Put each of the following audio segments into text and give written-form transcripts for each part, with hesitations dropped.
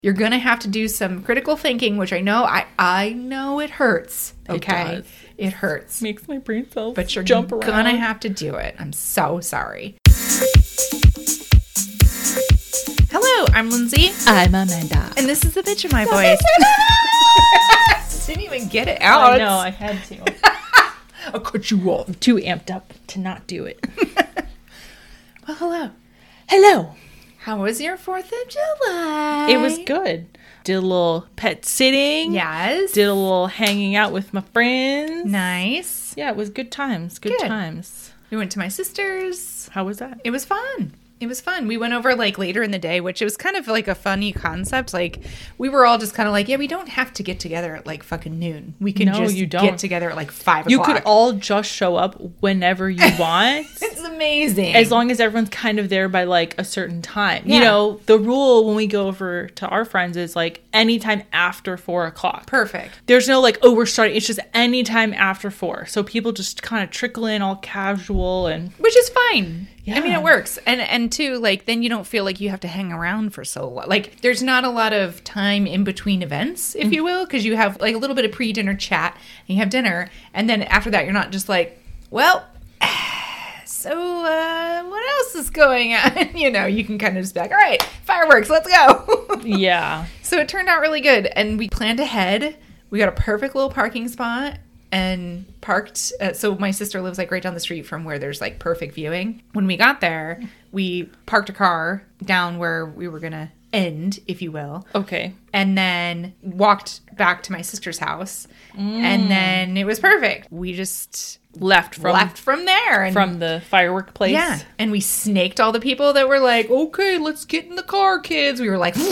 You're going to have to do some critical thinking, which I know it hurts. Okay? It hurts. Makes my brain cells but you're jump around. Gonna have to do it. I'm so sorry. Hello, I'm Lindsay. I'm Amanda. And this is the bitch in my voice. Didn't even get it out. I know, I had to. I'll cut you off. I'm too amped up to not do it. Well, hello. Hello. How was your 4th of July? It was good. Did a little pet sitting. Yes. Did a little hanging out with my friends. Nice. Yeah, it was good times. Good times. We went to my sister's. How was that? It was fun. It was fun. We went over like later in the day, which it was kind of like a funny concept. Like we were all just kind of like, yeah, we don't have to get together at like fucking noon. We can get together at like 5 o'clock. You could all just show up whenever you want. It's amazing. As long as everyone's kind of there by like a certain time. Yeah. You know, the rule when we go over to our friends is like anytime after 4 o'clock. Perfect. There's no like, oh, we're starting. It's just anytime after 4. So people just kind of trickle in all casual and... Which is fine. Yeah. I mean, it works. And too, like, then you don't feel like you have to hang around for so long. Like, there's not a lot of time in between events, if you will, because you have, like, a little bit of pre-dinner chat, and you have dinner, and then after that, you're not just like, well, so, what else is going on? You know, you can kind of just be like, all right, fireworks, let's go. Yeah. So it turned out really good, and we planned ahead. We got a perfect little parking spot. And parked, so my sister lives like right down the street from where there's like perfect viewing. When we got there, we parked a car down where we were going to end, if you will. Okay. And then walked back to my sister's house. And then it was perfect. We just Left from there. And from the firework place. yeah. And we snaked all the people that were like, okay, let's get in the car, kids. We were like,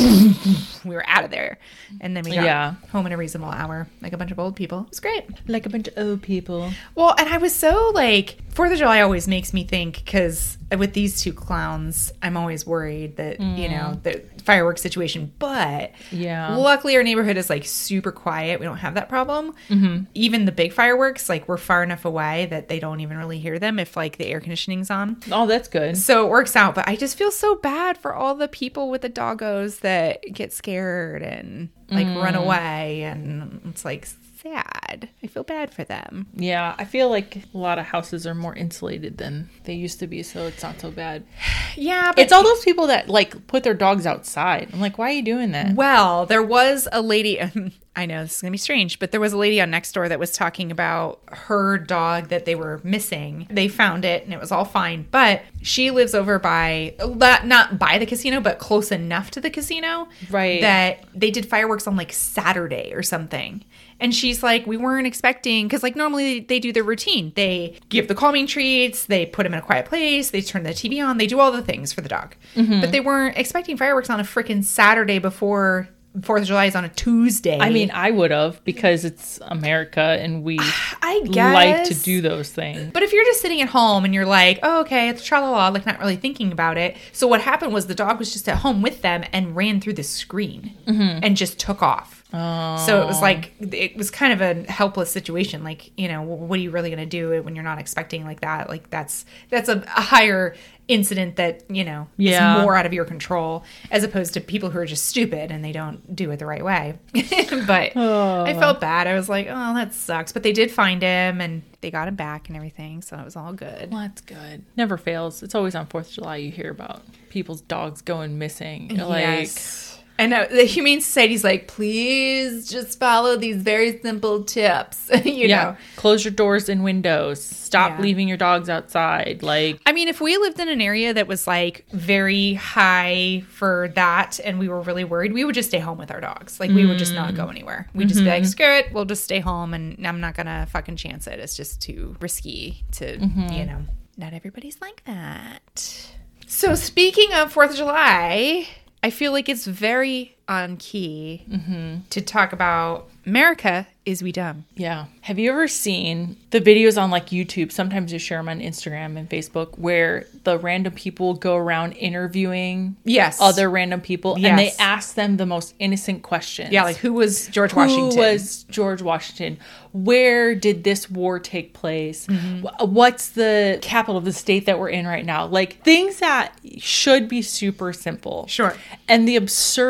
we were out of there. And then we got home in a reasonable hour, like a bunch of old people. It was great. Like a bunch of old people. Well, and I was so like, 4th of July always makes me think, because with these two clowns, I'm always worried that, you know, the fireworks situation. But luckily our neighborhood is like super quiet. We don't have that problem. Even the big fireworks, like we're far enough away that they don't even really hear them if like the air conditioning's on. Oh, that's good. So it works out. But I just feel so bad for all the people with the doggos that get scared and like run away. And it's like sad. I feel bad for them. Yeah, I feel like a lot of houses are more insulated than they used to be, so it's not so bad. Yeah, but it's all those people that like put their dogs outside. I'm like, why are you doing that? Well, there was a lady, I know this is going to be strange, but there was a lady on Nextdoor that was talking about her dog that they were missing. They found it and it was all fine, but she lives over by, not by the casino, but close enough to the casino. Right. That they did fireworks on like Saturday or something. And she's like, we weren't expecting, because like normally they do their routine. They give the calming treats, they put him in a quiet place, they turn the TV on, they do all the things for the dog. But they weren't expecting fireworks on a freaking Saturday before 4th of July is on a Tuesday. I mean, I would have, because it's America and we I guess like to do those things. But if you're just sitting at home and you're like, oh, okay, it's tra-la-la, like not really thinking about it. So what happened was the dog was just at home with them and ran through the screen and just took off. Oh. So it was like, it was kind of a helpless situation. Like, you know, what are you really going to do when you're not expecting like that? Like that's a higher incident that, you know, is more out of your control, as opposed to people who are just stupid and they don't do it the right way. But I felt bad. I was like, oh, that sucks. But they did find him and they got him back and everything. So it was all good. Well, that's good. Never fails. It's always on 4th of July you hear about people's dogs going missing. You're like... And the Humane Society's like, please just follow these very simple tips. you know, close your doors and windows. Stop leaving your dogs outside. Like, I mean, if we lived in an area that was like very high for that, and we were really worried, we would just stay home with our dogs. Like, we would just not go anywhere. We'd just be like, screw it, we'll just stay home, and I'm not gonna fucking chance it. It's just too risky to, you know. Not everybody's like that. So speaking of 4th of July, I feel like it's very on key to talk about America is we dumb. Yeah. Have you ever seen the videos on like YouTube? Sometimes you share them on Instagram and Facebook where the random people go around interviewing other random people and they ask them the most innocent questions. Yeah, like who was George Washington? Who was George Washington? Where did this war take place? What's the capital of the state that we're in right now? Like things that should be super simple. Sure. And the absurd answers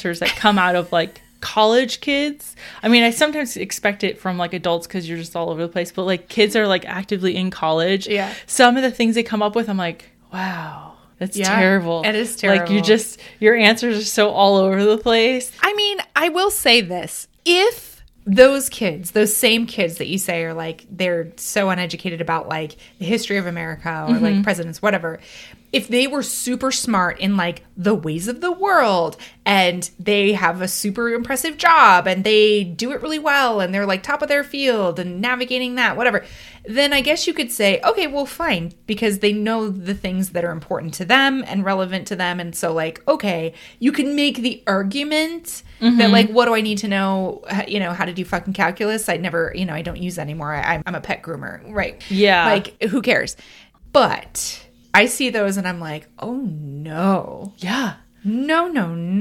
answers that come out of like college kids. I mean, I sometimes expect it from like adults because you're just all over the place, but like kids are like actively in college. Yeah. Some of the things they come up with, I'm like, wow, that's terrible. It is terrible. Like your answers are so all over the place. I mean, I will say this. If those kids, those same kids that you say are like, they're so uneducated about like the history of America or like presidents, whatever. If they were super smart in like the ways of the world and they have a super impressive job and they do it really well and they're like top of their field and navigating that, whatever, then I guess you could say, okay, well, fine, because they know the things that are important to them and relevant to them. And so like, okay, you can make the argument that like, what do I need to know, how to do fucking calculus? I never, I don't use that anymore. I'm a pet groomer. Right. Yeah. Like, who cares? But I see those and I'm like, oh no. Yeah. No.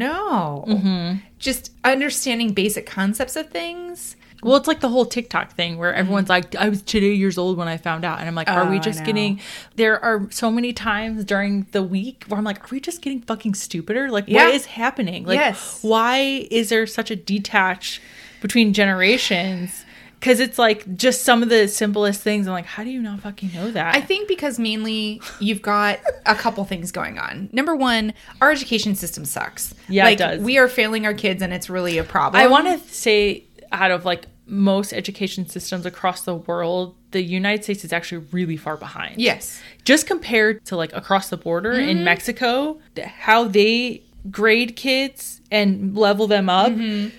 Just understanding basic concepts of things. Well, it's like the whole TikTok thing where everyone's like, I was 2 years old when I found out. And I'm like, are we just getting, there are so many times during the week where I'm like, are we just getting fucking stupider? Like, what is happening? Like, why is there such a detach between generations? Because it's like just some of the simplest things. I'm like, how do you not fucking know that? I think because mainly you've got a couple things going on. Number one, our education system sucks. Yeah, like, it does. We are failing our kids and it's really a problem. I want to say out of like most education systems across the world, the United States is actually really far behind. Yes. Just compared to like across the border in Mexico, how they grade kids and level them up,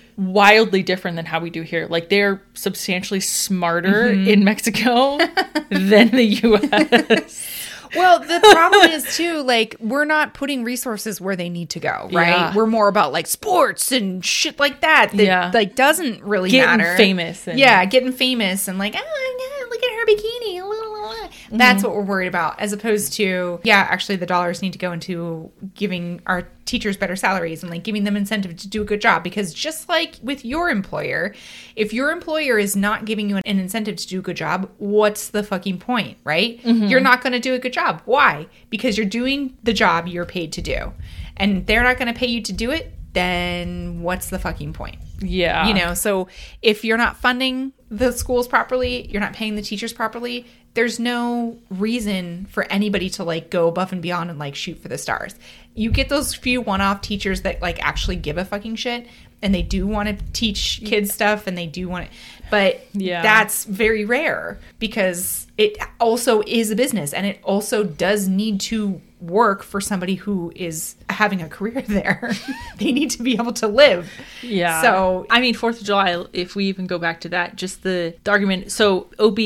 wildly different than how we do here. Like they're substantially smarter in Mexico than the US. Well, the problem is too, like, we're not putting resources where they need to go, right? Yeah. We're more about like sports and shit like that like doesn't really matter. Getting famous. Getting famous and like, oh, look at her bikini. That's what we're worried about, as opposed to, actually the dollars need to go into giving our teachers better salaries and like giving them incentive to do a good job. Because just like with your employer, if your employer is not giving you an incentive to do a good job, what's the fucking point, right? You're not going to do a good job. Why? Because you're doing the job you're paid to do, and they're not going to pay you to do it. Then what's the fucking point? Yeah. So if you're not funding the schools properly, you're not paying the teachers properly, there's no reason for anybody to like go above and beyond and like shoot for the stars. You get those few one-off teachers that like actually give a fucking shit and they do want to teach kids stuff and they do want to, but that's very rare because it also is a business and it also does need to work for somebody who is having a career there. They need to be able to live. Yeah. So, I mean, 4th of July, if we even go back to that, just the argument. So OB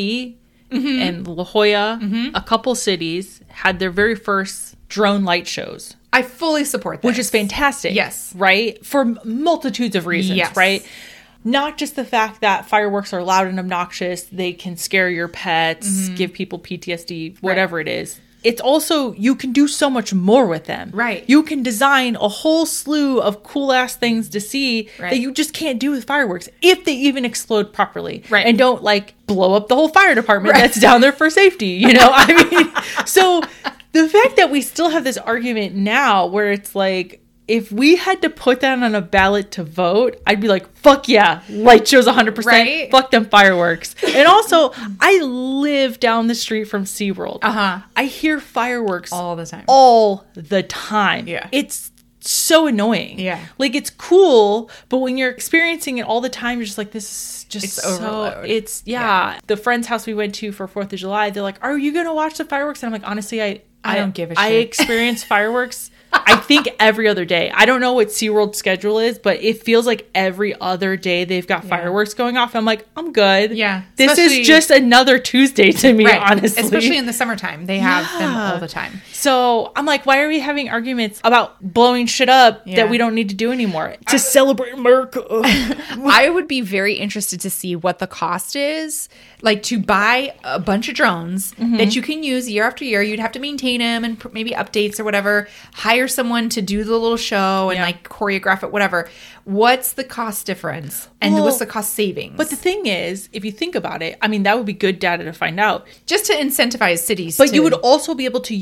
and La Jolla, a couple cities had their very first drone light shows. I fully support that. Which is fantastic. Yes. Right? For multitudes of reasons, right? Not just the fact that fireworks are loud and obnoxious, they can scare your pets, give people PTSD, whatever it is. It's also, you can do so much more with them. Right. You can design a whole slew of cool-ass things to see that you just can't do with fireworks if they even explode properly. Right. And don't, like, blow up the whole fire department that's down there for safety, I mean, so the fact that we still have this argument now where it's like, if we had to put that on a ballot to vote, I'd be like, fuck yeah, light shows 100%. Right? Fuck them fireworks. And also, I live down the street from SeaWorld. I hear fireworks all the time. All the time. Yeah. It's so annoying. Yeah. Like, it's cool, but when you're experiencing it all the time, you're just like, this is just it's overload. Yeah. The friend's house we went to for 4th of July, they're like, are you going to watch the fireworks? And I'm like, honestly, I don't give a shit. I experience fireworks I think every other day. I don't know what SeaWorld's schedule is, but it feels like every other day they've got fireworks going off. I'm like, I'm good. Yeah. This is just another Tuesday to me, honestly. Especially in the summertime. They have them all the time. So I'm like, why are we having arguments about blowing shit up that we don't need to do anymore to celebrate America? I would be very interested to see what the cost is. Like, to buy a bunch of drones that you can use year after year. You'd have to maintain them and maybe updates or whatever. Hire someone to do the little show and like choreograph it, whatever. What's the cost difference? And what's the cost savings? But the thing is, if you think about it, I mean, that would be good data to find out. Just to incentivize cities. But you would also be able to use those things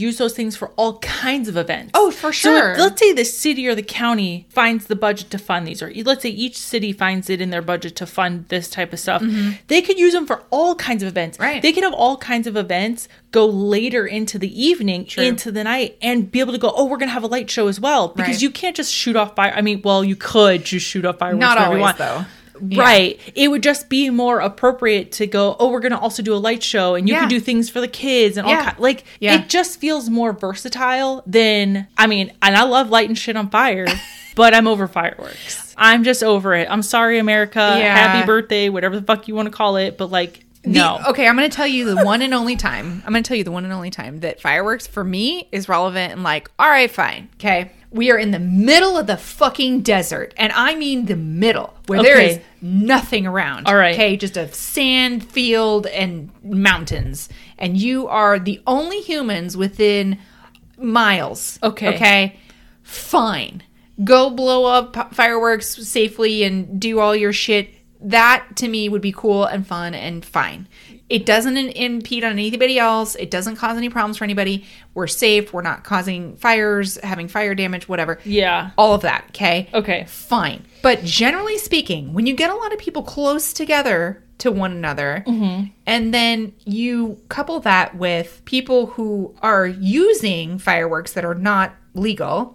things for all kinds of events. Oh, for sure. So let's say the city or the county finds the budget to fund these, or let's say each city finds it in their budget to fund this type of stuff. Mm-hmm. They could use them for all kinds of events. Right. They could have all kinds of events go later into the evening, into the night, and be able to go, oh, we're going to have a light show as well. Because you can't just shoot off fire. I mean, well, you could just shoot off fireworks. Not always, though. Right. It would just be more appropriate to go, oh, we're going to also do a light show, and you can do things for the kids and all kind. Like, it just feels more versatile than, I mean, and I love lighting shit on fire, but I'm over fireworks. I'm just over it. I'm sorry, America. Happy birthday, whatever the fuck you want to call it. But like, no. Okay, I'm going to tell you the one and only time. That fireworks for me is relevant and like, all right, fine. Okay. We are in the middle of the fucking desert. And I mean the middle, where there is nothing around. All right. Okay, just a sand field and mountains. And you are the only humans within miles. Okay. Fine. Go blow up fireworks safely and do all your shit. That, to me, would be cool and fun and fine. It doesn't impede on anybody else. It doesn't cause any problems for anybody. We're safe. We're not causing fires, having fire damage, whatever. Yeah. All of that, okay? Okay. Fine. But generally speaking, when you get a lot of people close together to one another, and then you couple that with people who are using fireworks that are not legal...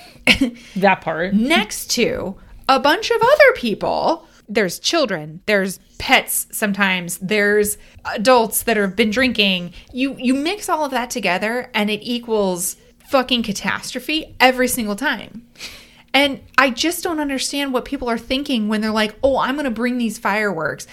that part. Next to a bunch of other people... There's children, there's pets sometimes, there's adults that have been drinking. You mix all of that together and it equals fucking catastrophe every single time. And I just don't understand what people are thinking when they're like, oh, I'm going to bring these fireworks.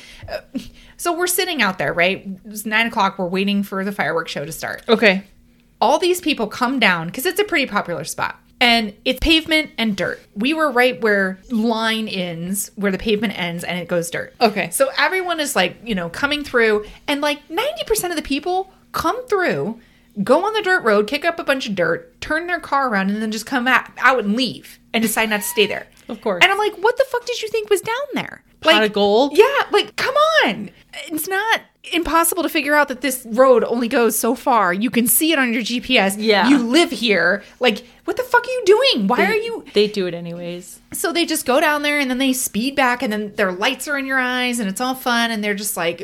So we're sitting out there, right? It's 9:00. We're waiting for the fireworks show to start. Okay. All these people come down because it's a pretty popular spot. And it's pavement and dirt. We were right where line ends, where the pavement ends, and it goes dirt. Okay. So everyone is like, coming through. And like 90% of the people come through, go on the dirt road, kick up a bunch of dirt, turn their car around, and then just come out and leave and decide not to stay there. Of course. And I'm like, what the fuck did you think was down there? Pot of gold? Yeah, like, come on. It's not impossible to figure out that this road only goes so far. You can see it on your GPS. Yeah. You live here. Like, what the fuck are you doing? Why are you... They do it anyways. So they just go down there and then they speed back and then their lights are in your eyes and it's all fun and they're just like...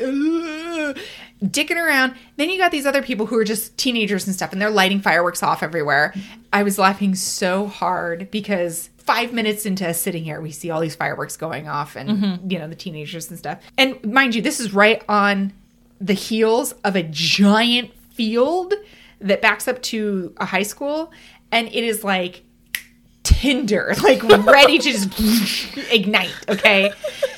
dicking around. Then you got these other people who are just teenagers and stuff and they're lighting fireworks off everywhere. I was laughing so hard because 5 minutes into us sitting here, we see all these fireworks going off and, the teenagers and stuff. And mind you, this is right on the heels of a giant field that backs up to a high school. And it is like tinder, like ready to just ignite. Okay.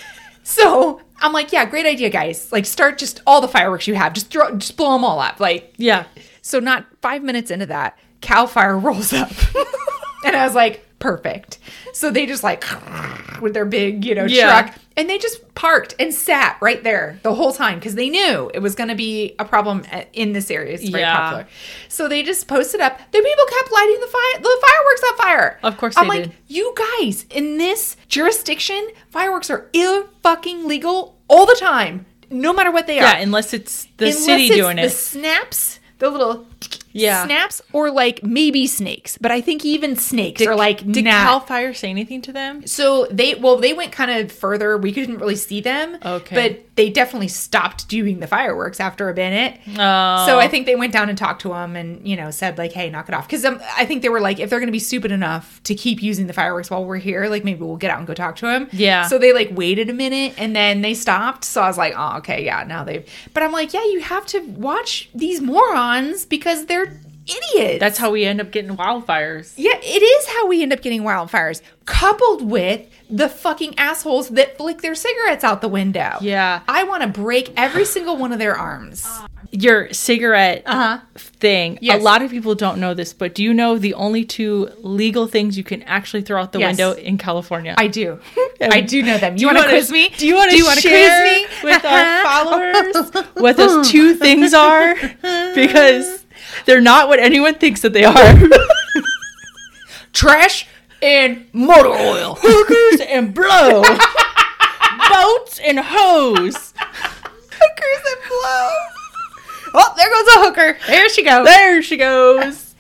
So I'm like, yeah, great idea, guys. Like, start just all the fireworks you have. Just blow them all up. Like, yeah. So not 5 minutes into that, CAL FIRE rolls up. And I was like, perfect. So they just like, with their big, truck. And they just parked and sat right there the whole time because they knew it was going to be a problem in this area. It's very popular. So they just posted up. The people kept lighting the fireworks on fire. Of course I'm they like, did. you guys, in this jurisdiction, fireworks are fucking legal all the time, no matter what they are. Yeah, unless it's the city doing it. The snaps, the little snaps, or like maybe snakes. But I think even snakes are like, did CAL FIRE say anything to them? So they went kind of further. We couldn't really see them. Okay. But they definitely stopped doing the fireworks after a minute. Oh. So I think they went down and talked to them and, said like, hey, knock it off. Because I think they were like, if they're going to be stupid enough to keep using the fireworks while we're here, like maybe we'll get out and go talk to them. Yeah. So they like waited a minute and then they stopped. So I was like, oh, okay, yeah, now they've... But I'm like, yeah, you have to watch these morons because they're idiots. That's how we end up getting wildfires. Yeah, it is how we end up getting wildfires, coupled with the fucking assholes that flick their cigarettes out the window. Yeah. I want to break every single one of their arms. Your cigarette thing. Yes. A lot of people don't know this, but do you know the only 2 legal things you can actually throw out the window in California? I do. I do know them. You want to quiz me? Do you want to share with our followers what those 2 things are? Because they're not what anyone thinks that they are. Trash and motor oil. Hookers and blow. Boats and hose. Hookers and blow. Oh, there goes a hooker. There she goes. There she goes.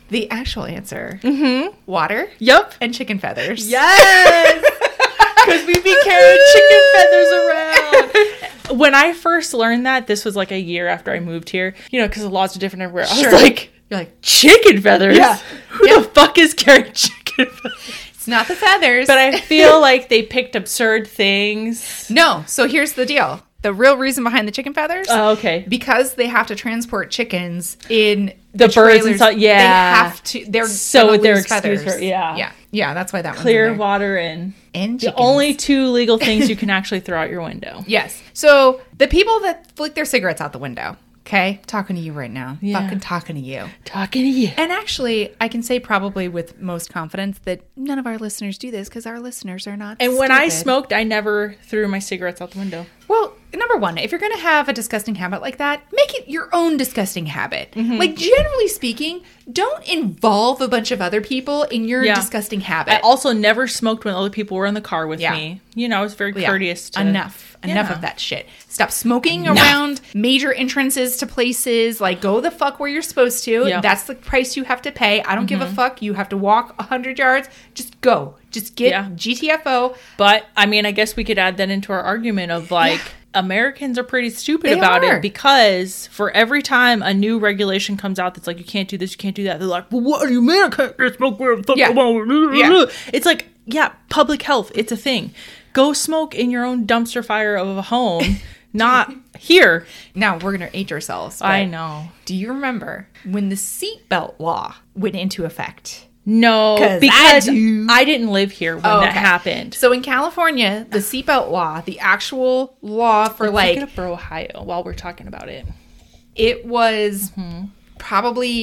The actual answer. Water. Yep. And chicken feathers. Yes. Because we'd be carrying chicken feathers around. When I first learned that, this was like a year after I moved here, because the laws are different everywhere. I was like, you're like, chicken feathers? Yeah. Who the fuck is carrying chicken feathers? It's not the feathers. But I feel like they picked absurd things. No. So here's the deal. The real reason behind the chicken feathers. Oh, okay. Because they have to transport chickens in the birds and stuff. Yeah. They have to. They're so with their feathers. excuse for Yeah. That's why that clear one's in there. water and chickens. The only two legal things you can actually throw out your window. Yes. So the people that flick their cigarettes out the window. Okay, talking to you right now. Yeah. Fucking talking to you. Talking to you. And actually, I can say probably with most confidence that none of our listeners do this because our listeners are not And stupid. when I smoked, I never threw my cigarettes out the window. Well, number one, if you're going to have a disgusting habit like that, make it your own disgusting habit. Like, generally speaking, don't involve a bunch of other people in your disgusting habit. I also never smoked when other people were in the car with me. I was very courteous to... Enough of that shit. Stop smoking around major entrances to places. Like, go the fuck where you're supposed to. Yeah. That's the price you have to pay. I don't give a fuck. You have to walk 100 yards. Just go. Just get GTFO. But, I mean, I guess we could add that into our argument of, like, Americans are pretty stupid about it because for every time a new regulation comes out that's like, you can't do this, you can't do that, they're like, well, what do you mean I can't smoke where the fuck I want? It's like, public health, it's a thing. Go smoke in your own dumpster fire of a home, not here. Now, we're going to age ourselves. I know. Do you remember when the seatbelt law went into effect? No, because I didn't live here when that happened. So in California, the seatbelt law, the actual law for Look it up for Ohio while we're talking about it. It was probably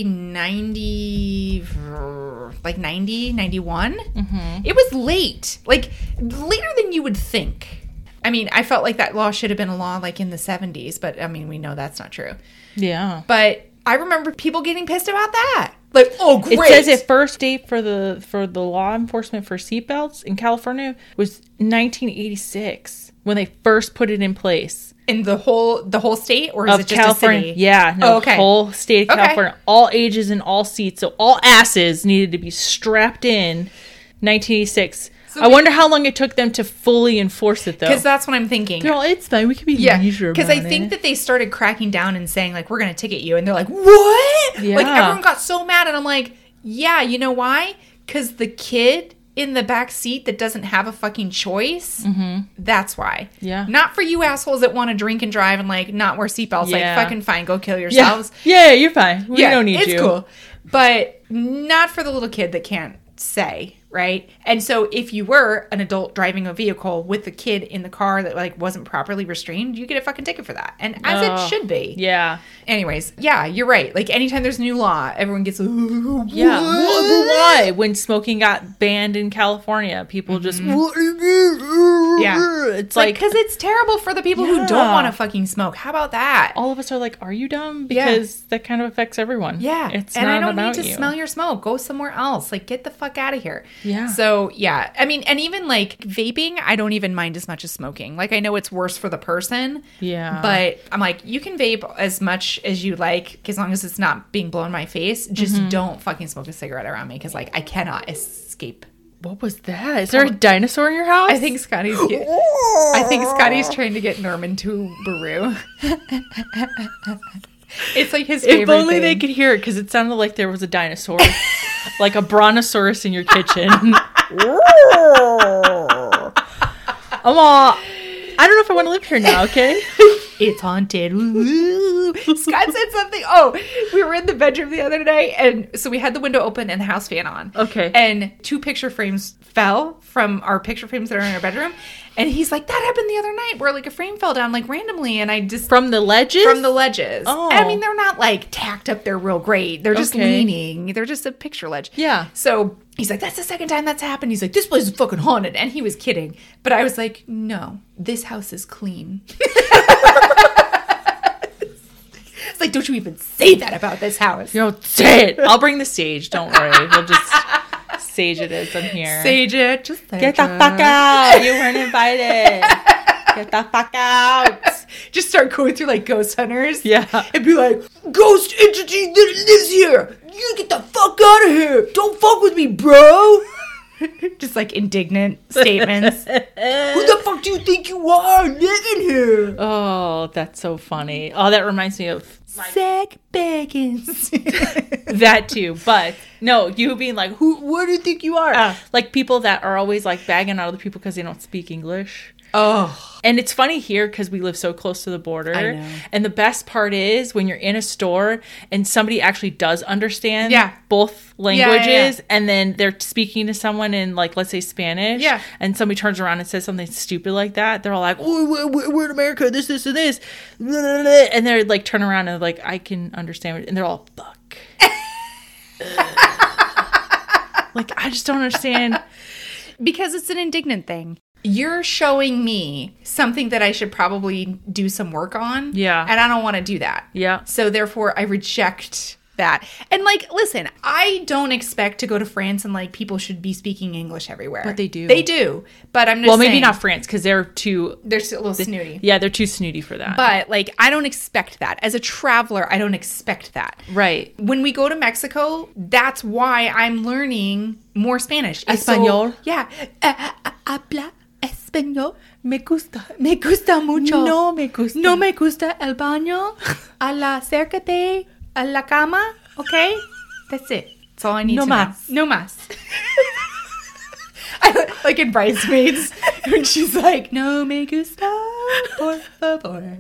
90, 91. It was late, like later than you would think. I mean, I felt like that law should have been a law like in the 70s, but I mean, we know that's not true. Yeah. But I remember people getting pissed about that. Like, oh, great. It says it first date for the law enforcement for seatbelts in California was 1986 when they first put it in place. In the whole state, or is it just California? A city? Yeah, no, whole state of California, all ages and all seats, so all asses needed to be strapped in. 1986. So I wonder how long it took them to fully enforce it, though. Because that's what I'm thinking. They're all, it's fine. We can be leisure about it. Because I think that they started cracking down and saying, like, we're going to ticket you. And they're like, what? Yeah. Like, everyone got so mad. And I'm like, yeah, you know why? Because the kid in the back seat that doesn't have a fucking choice, that's why. Yeah. Not for you assholes that want to drink and drive and, like, not wear seatbelts. Like, fucking fine. Go kill yourselves. Yeah, you're fine. We don't need you. It's cool. But not for the little kid that can't say, right? And so if you were an adult driving a vehicle with a kid in the car that like wasn't properly restrained, you get a fucking ticket for that. And as it should be. Yeah. Anyways, yeah, you're right. Like anytime there's a new law, everyone gets yeah. Why? When smoking got banned in California, people just it's like because it's terrible for the people who don't want to fucking smoke. How about that? All of us are like, are you dumb? Because that kind of affects everyone. Yeah. It's and not I don't about need to smell your smoke. Go somewhere else. Like get the fuck out of here. Yeah. So yeah. I mean, and even like vaping, I don't even mind as much as smoking. Like I know it's worse for the person. Yeah. But I'm like, you can vape as much as you like, as long as it's not being blown in my face. Just don't fucking smoke a cigarette around me because like I cannot escape. What was that? Is there a dinosaur in your house? I think Scotty's trying to get Norman to Baru. It's like his favorite If only thing. they could hear it, because it sounded like there was a dinosaur. Like a brontosaurus in your kitchen. I don't know if I want to live here now, okay? It's haunted. Ooh. Scott said something. Oh, we were in the bedroom the other day, and so we had the window open and the house fan on. Okay. And 2 picture frames fell from our picture frames that are in our bedroom. And he's like, that happened the other night where like a frame fell down like randomly. And I just... From the ledges? From the ledges. Oh. I mean, they're not like tacked up there real great. They're just leaning. They're just a picture ledge. Yeah. So he's like, that's the second time that's happened. He's like, this place is fucking haunted. And he was kidding. But I was like, no, this house is clean. It's like, don't you even say that about this house. You don't say it. I'll bring the sage. Don't worry. We'll just sage it as I'm here. Sage it. Just get the fuck out. You weren't invited. Get the fuck out. just start going through like ghost hunters. Yeah. And be like, ghost entity that lives here. You get the fuck out of here. Don't fuck with me, bro. Just like indignant statements. Who the fuck do you think you are living here? Oh, that's so funny. Oh, that reminds me of Zach Bagans. that too. But no, you being like, what do you think you are? Like people that are always like bagging on other people because they don't speak English. Oh. And it's funny here because we live so close to the border. I know. And the best part is when you're in a store and somebody actually does understand both languages and then they're speaking to someone in like, let's say Spanish. Yeah. And somebody turns around and says something stupid like that. They're all like, oh, we're in America, this, and this. And they're like, turn around and like, I can understand. And they're all, fuck. Like, I just don't understand. Because it's an indignant thing. You're showing me something that I should probably do some work on. Yeah. And I don't want to do that. Yeah. So therefore I reject that. And like, listen, I don't expect to go to France and like people should be speaking English everywhere. But they do. They do. But I'm just saying. Well, maybe not France because they're too... They're a little snooty. Yeah, they're too snooty for that. But like, I don't expect that. As a traveler, I don't expect that. Right. When we go to Mexico, that's why I'm learning more Spanish. Español. So, yeah. Habla español. Me gusta. Me gusta mucho. No me gusta. No me gusta el baño. Acércate a la cama. Okay? That's it. That's all I need to know. No más. Like in Bridesmaids, when she's like, no me gusta, por favor.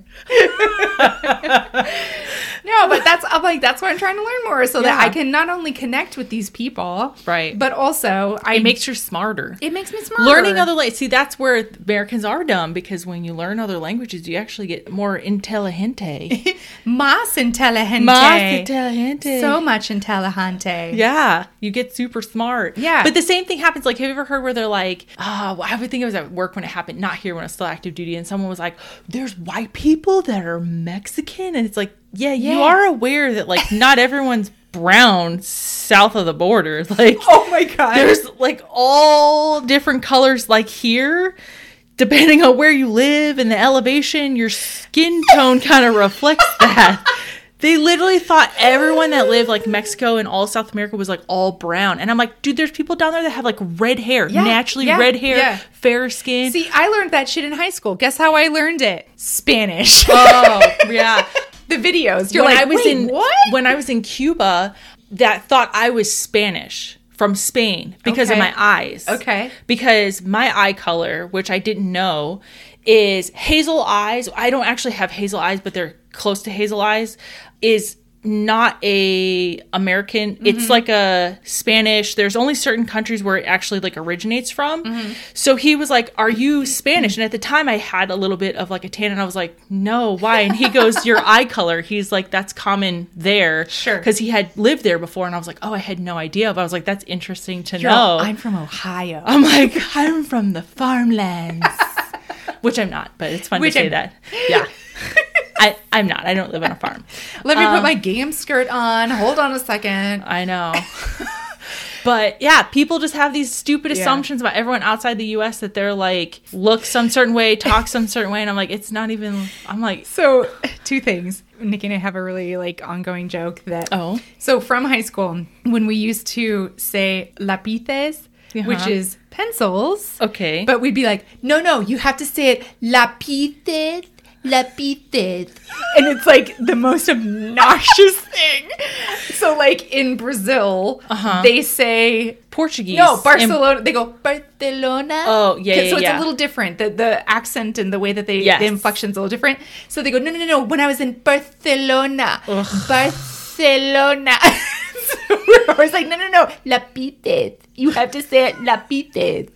No, but I'm like, that's why I'm trying to learn more so that I can not only connect with these people, right, but also it makes you smarter. It makes me smarter. Learning other languages. See, that's where Americans are dumb because when you learn other languages, you actually get more inteligente. Más inteligente. Más inteligente. So much inteligente. Yeah, you get super smart. Yeah. But the same thing happens. Like, have you ever heard where they're like, I would think it was at work when it happened, not here when I was still active duty, and someone was like, there's white people that are Mexican, and it's like, yeah, you are aware that like not everyone's brown south of the border. Like, oh my god, there's like all different colors. Like here, depending on where you live and the elevation, your skin tone kind of reflects that. They literally thought everyone that lived like Mexico and all South America was like all brown. And I'm like, dude, there's people down there that have like red hair, naturally red hair, fair skin. See, I learned that shit in high school. Guess how I learned it? Spanish. Oh, yeah. The videos. You're when like, I was wait, what? When I was in Cuba, that thought I was Spanish from Spain because of my eyes. Okay. Because my eye color, which I didn't know, is hazel eyes. I don't actually have hazel eyes, but they're close to hazel eyes, is not a American. Mm-hmm. It's like a Spanish. There's only certain countries where it actually like originates from. Mm-hmm. So he was like, are you Spanish? And at the time I had a little bit of like a tan and I was like, no, why? And he goes, your eye color. He's like, that's common there. Sure. Because he had lived there before. And I was like, oh, I had no idea. But I was like, that's interesting to know. I'm from Ohio. I'm like, I'm from the farmlands. Which I'm not, but it's fun to say that. Yeah. I'm not. I don't live on a farm. Let me put my game skirt on. Hold on a second. I know. But yeah, people just have these stupid assumptions about everyone outside the U.S. that they're like, look some certain way, talk some certain way. And I'm like, it's not even, I'm like. So two things. Nikki and I have a really like ongoing joke that. Oh. So from high school, when we used to say lapices, which is pencils. Okay. But we'd be like, no, you have to say it lapices. Lapices. And it's like the most obnoxious thing. So like in Brazil, they say Portuguese. No, Barcelona. They go Barcelona. Oh, yeah. So it's a little different. The accent and the way that the inflection's a little different. So they go, no. When I was in Barcelona. Barcelona. So we're always like, no. Lapices. You have to say it lapices.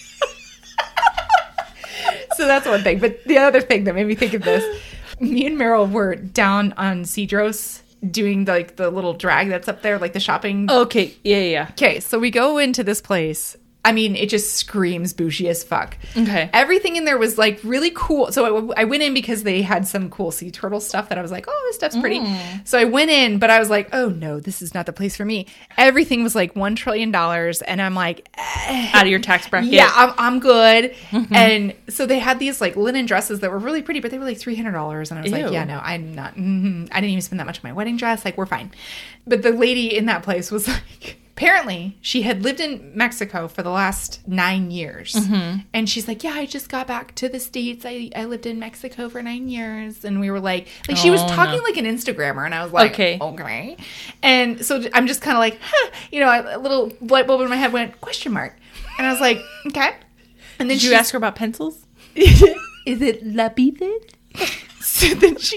So that's one thing. But the other thing that made me think of this, me and Meryl were down on Cedros doing the little drag that's up there, like the shopping. Okay. Yeah. Okay, so we go into this place I mean, it just screams bougie as fuck. Okay. Everything in there was like really cool. So I went in because they had some cool sea turtle stuff that I was like, oh, this stuff's pretty. So I went in, but I was like, oh no, this is not the place for me. Everything was like $1 trillion. And I'm like, out of your tax bracket. Yeah, I'm good. And so they had these like linen dresses that were really pretty, but they were like $300. And I was like, yeah, no, I'm not. I didn't even spend that much on my wedding dress. Like, we're fine. But the lady in that place was like, apparently, she had lived in Mexico for the last 9 years. And she's like, yeah, I just got back to the States. I lived in Mexico for 9 years. And we were like she was talking like an Instagrammer. And I was like, okay. And so I'm just kind of like, you know, a little light bulb in my head went, question mark. And I was like, okay. And then did you ask her about pencils? Is it lápices? So then she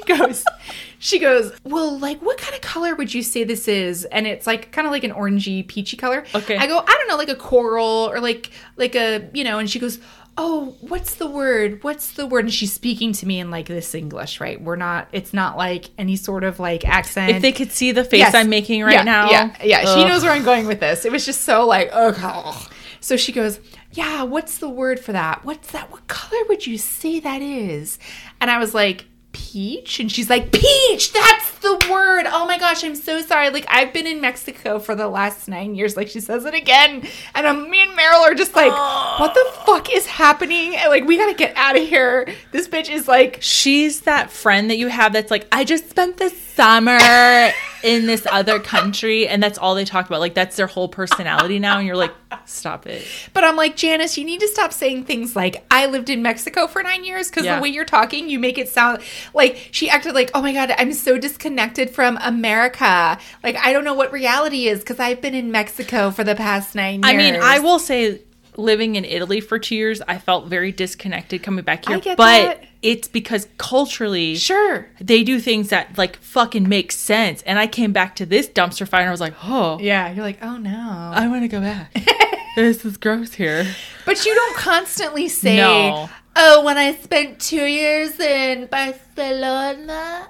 goes, well, like, what kind of color would you say this is? And it's like kind of like an orangey, peachy color. Okay. I go, I don't know, like a coral or like a, you know, and she goes, oh, what's the word? And she's speaking to me in like this English, right? It's not like any sort of like accent. If they could see the face I'm making right now. Yeah. Ugh. She knows where I'm going with this. It was just so like, oh. So she goes, yeah, what's the word for that? What's that? What color would you say that is? And I was like, peach? And she's like, peach, that's the word. Oh my gosh, I'm so sorry. Like, I've been in Mexico for the last 9 years. Like, she says it again. And me and Meryl are just like, what the fuck is happening? And, like, we gotta get out of here. This bitch is like... She's that friend that you have that's like, I just spent the summer in this other country. And that's all they talk about. Like, that's their whole personality now. And you're like, stop it. But I'm like, Janice, you need to stop saying things like, I lived in Mexico for 9 years. Because the way you're talking, you make it sound... Like, she acted like, oh my God, I'm so disconnected from America. Like, I don't know what reality is because I've been in Mexico for the past 9 years. I mean, I will say, living in Italy for 2 years, I felt very disconnected coming back here. But it's because culturally, they do things that, like, fucking make sense. And I came back to this dumpster fire and I was like, oh. Yeah, you're like, oh no. I want to go back. This is gross here. But you don't constantly say... Oh, when I spent 2 years in Barcelona,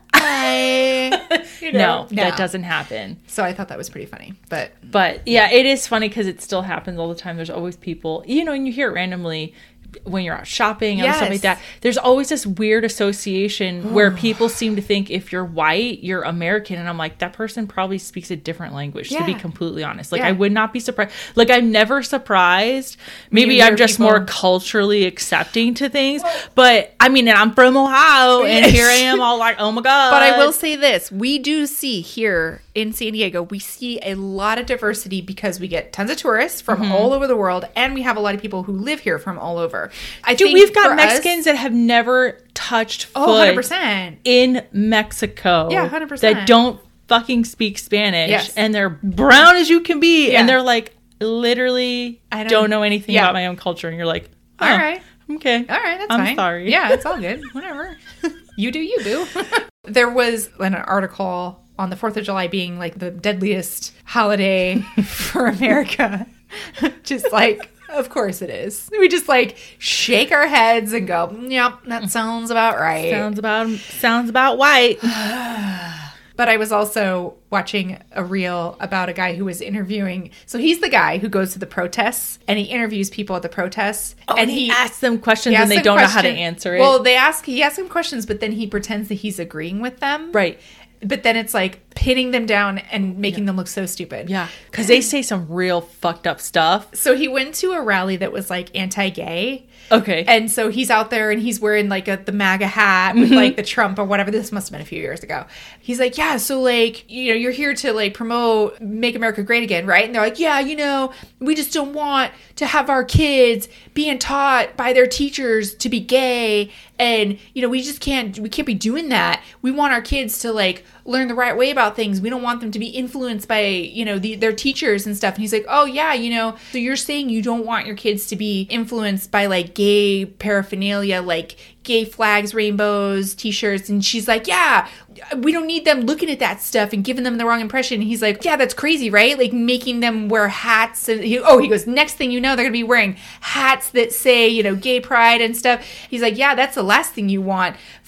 No, that doesn't happen. So I thought that was pretty funny. But yeah, it is funny because it still happens all the time. There's always people, you know, and you hear it randomly when you're out shopping and stuff like that. There's always this weird association where people seem to think if you're white, you're American. And I'm like, that person probably speaks a different language, to be completely honest. Like, I would not be surprised. Like, I'm never surprised. Maybe I'm just more culturally accepting to things. But, I mean, and I'm from Ohio, and here I am all like, oh my God. But I will say this. We do see here in San Diego, we see a lot of diversity because we get tons of tourists from all over the world, and we have a lot of people who live here from all over. We've got Mexicans that have never touched foot 100%. in Mexico. Yeah, 100%. That don't fucking speak Spanish, and they're brown as you can be, and they're like, literally, I don't know anything about my own culture, and you're like, oh, all right, okay, all right, that's I'm fine. Sorry, yeah, it's all good, whatever. You do you, boo. There was an article on the 4th of July being like the deadliest holiday for America. Just like, of course it is. We just like shake our heads and go, yep, that sounds about right. Sounds about white. But I was also watching a reel about a guy who was interviewing. So he's the guy who goes to the protests and he interviews people at the protests. Oh, and he asks them questions and they don't know how to answer it. Well, he asks them questions, but then he pretends that he's agreeing with them. Right. But then it's like pinning them down and making them look so stupid. Yeah. Because they say some real fucked up stuff. So he went to a rally that was like anti-gay. Okay. And so he's out there and he's wearing like the MAGA hat with like the Trump or whatever. This must have been a few years ago. He's like, yeah, so like, you know, you're here to like promote Make America Great Again, right? And they're like, yeah, you know, we just don't want to have our kids being taught by their teachers to be gay. And, you know, we can't be doing that. We want our kids to like learn the right way about things. We don't want them to be influenced by, you know, their teachers and stuff. And he's like, oh yeah, you know, so you're saying you don't want your kids to be influenced by like gay paraphernalia, like gay flags, rainbows, t-shirts. And she's like, yeah, we don't need them looking at that stuff and giving them the wrong impression. And he's like, yeah, that's crazy, right? Like making them wear hats. And he goes, next thing you know, they're going to be wearing hats that say, you know, gay pride and stuff. He's like, yeah, that's the last thing you want.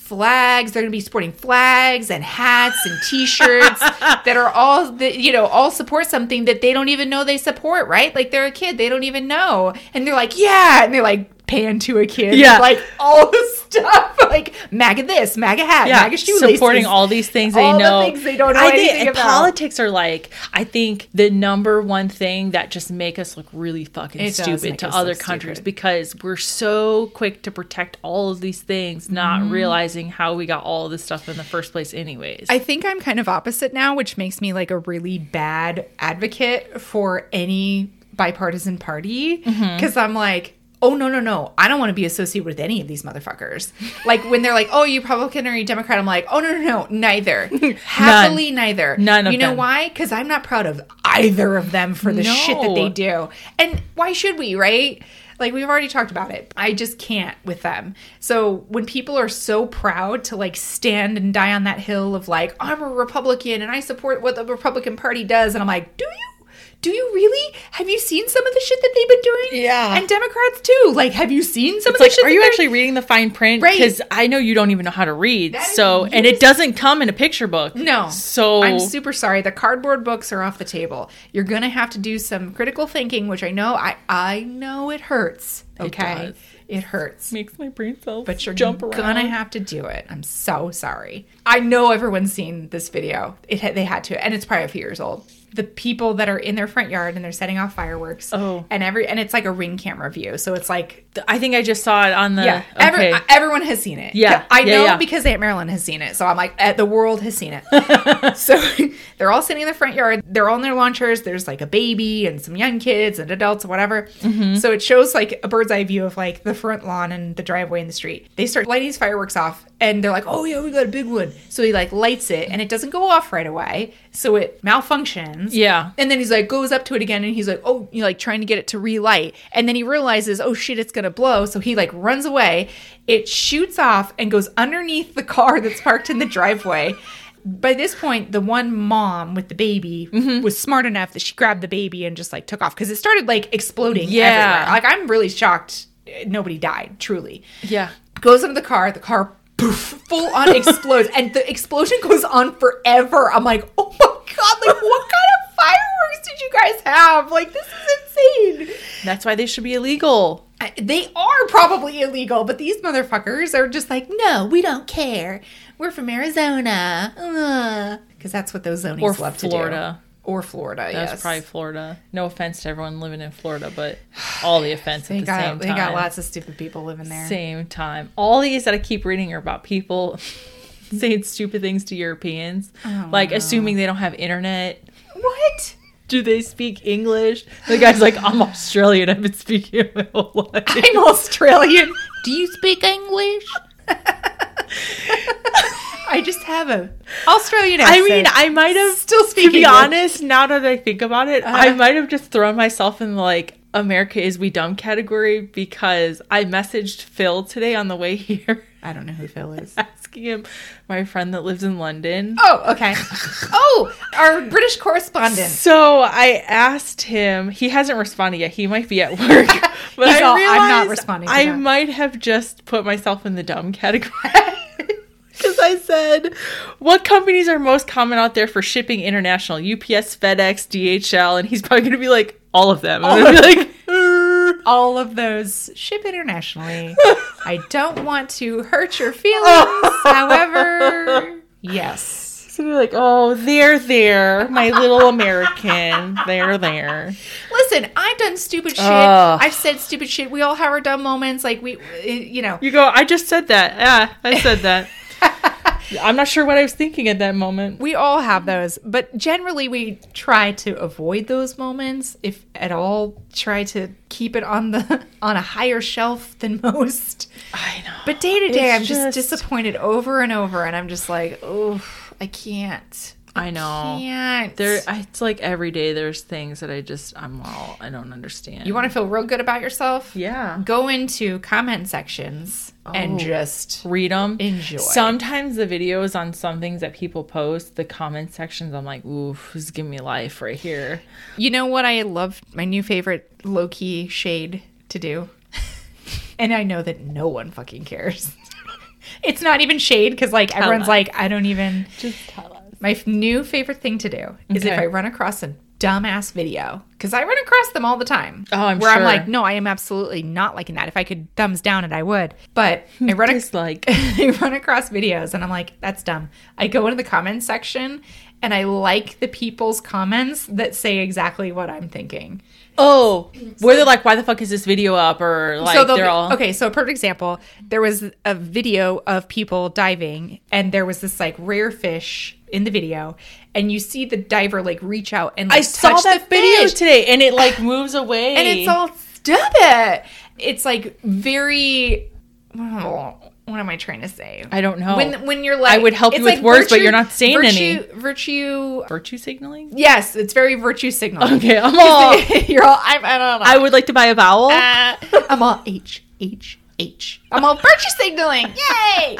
flags. They're going to be sporting flags and hats and T-shirts that are all support something that they don't even know they support, right? Like, they're a kid. They don't even know. And they're like, yeah. And they're like, pan to a kid. Yeah. Like, all the stuff. Like, MAGA this, MAGA hat, MAGA shoelaces. Supporting all these things they know. All the things they don't know anything about. Politics are like, I think, the number one thing that just make us look really fucking stupid to other countries because we're so quick to protect all of these things, not realizing how we got all of this stuff in the first place anyways. I think I'm kind of opposite now, which makes me like a really bad advocate for any bipartisan party because I'm like, oh, no. I don't want to be associated with any of these motherfuckers. Like, when they're like, oh, you Republican or you Democrat? I'm like, oh, no. Neither. Happily, neither. None of them. You know why? Because I'm not proud of either of them for the shit that they do. And why should we, right? Like, we've already talked about it. I just can't with them. So when people are so proud to, like, stand and die on that hill of, like, I'm a Republican and I support what the Republican Party does. And I'm like, do you? Do you really? Have you seen some of the shit that they've been doing? Yeah. And Democrats too. Like, have you seen some of the shit? Are you actually reading the fine print? Right. Because I know you don't even know how to read. And it doesn't come in a picture book. No. So I'm super sorry. The cardboard books are off the table. You're going to have to do some critical thinking, which I know it hurts. Okay. It hurts. Makes my brain cells but you're jump around. Gonna have to do it. I'm so sorry. I know everyone's seen this video. They had to, and it's probably a few years old. The people that are in their front yard and they're setting off fireworks. Oh, and it's like a Ring camera view. So it's like I think I just saw it on the. Yeah, everyone has seen it. Yeah, I know because Aunt Marilyn has seen it. So I'm like, the world has seen it. So they're all sitting in the front yard. They're all in their lawn chairs. There's like a baby and some young kids and adults or whatever. So it shows like a bird's eye view of like the front lawn and the driveway and the street. They start lighting these fireworks off and they're like, oh yeah, we got a big one. So he like lights it and it doesn't go off right away. So it malfunctions. Yeah. And then he's like, goes up to it again and he's like, oh, you're like trying to get it to relight. And then he realizes, oh shit, it's going to blow. So he like runs away. It shoots off and goes underneath the car that's parked in the driveway. By this point, the one mom with the baby was smart enough that she grabbed the baby and just like took off because it started like exploding everywhere. Like, I'm really shocked nobody died, truly. Yeah. Goes into the car poof, full on explodes, and the explosion goes on forever. I'm like, oh my God, like what kind of fireworks did you guys have? Like, this is insane. That's why they should be illegal. They are probably illegal, but these motherfuckers are just like, no, we don't care. We're from Arizona. Because that's what those zonies love to do. Or Florida, yes. That's probably Florida. No offense to everyone living in Florida, but all the offense at the same time. They got lots of stupid people living there. Same time. All these that I keep reading are about people saying stupid things to Europeans. Like, assuming they don't have internet. What? Do they speak English? The guy's like, I'm Australian. I've been speaking it my whole life. I'm Australian. Do you speak English? I just have a Australian accent. I mean, I might have, still speaking. To be honest, now that I think about it, I might have just thrown myself in like America is we dumb category because I messaged Phil today on the way here. I don't know who Phil is. Asking him, my friend that lives in London. Oh, okay. Oh, our British correspondent. So I asked him. He hasn't responded yet. He might be at work. But I'm not responding. I might have just put myself in the dumb category. Because I said, what companies are most common out there for shipping international? UPS, FedEx, DHL, and he's probably going to be like, all of them. I'm going to be like, all of those ship internationally. I don't want to hurt your feelings. However, yes. So they're like, oh, there, my little American. There. Listen, I've done stupid shit. I've said stupid shit. We all have our dumb moments. Like, you know. You go, I just said that. Yeah, I said that. I'm not sure what I was thinking at that moment. We all have those, but generally we try to avoid those moments, if at all. Try to keep it on a higher shelf than most. I know. But day to day, I'm just disappointed over and over, and I'm just like, oh, I can't. I know. It's like every day there's things that I don't understand. You want to feel real good about yourself? Yeah. Go into comment sections and just read them. Enjoy. Sometimes the videos on some things that people post, the comment sections, I'm like, oof, this is giving me life right here. You know what I love? My new favorite low-key shade to do? And I know that no one fucking cares. It's not even shade because like everyone's us. like, I don't even. Just tell us. My new favorite thing to do is if I run across a dumbass video, because I run across them all the time. Oh, I'm where sure. I'm like, no, I am absolutely not liking that. If I could thumbs down it, I would. But I run I run across videos and I'm like, that's dumb. I go into the comments section and I like the people's comments that say exactly what I'm thinking. Oh, where they're like, why the fuck is this video up? Or like, so they're all... Okay, so a perfect example. There was a video of people diving and there was this like rare fish in the video and you see the diver like reach out and like, I saw that video today and it like moves away. And it's all, stop it. It's like very... What am I trying to say? I don't know. When you're like, I would help you with words, but you're not saying any. Virtue signaling? Yes, it's very virtue signaling. Okay, I'm all. You're all. I don't know. I would like to buy a vowel. I'm all H. I'm all virtue signaling. Yay!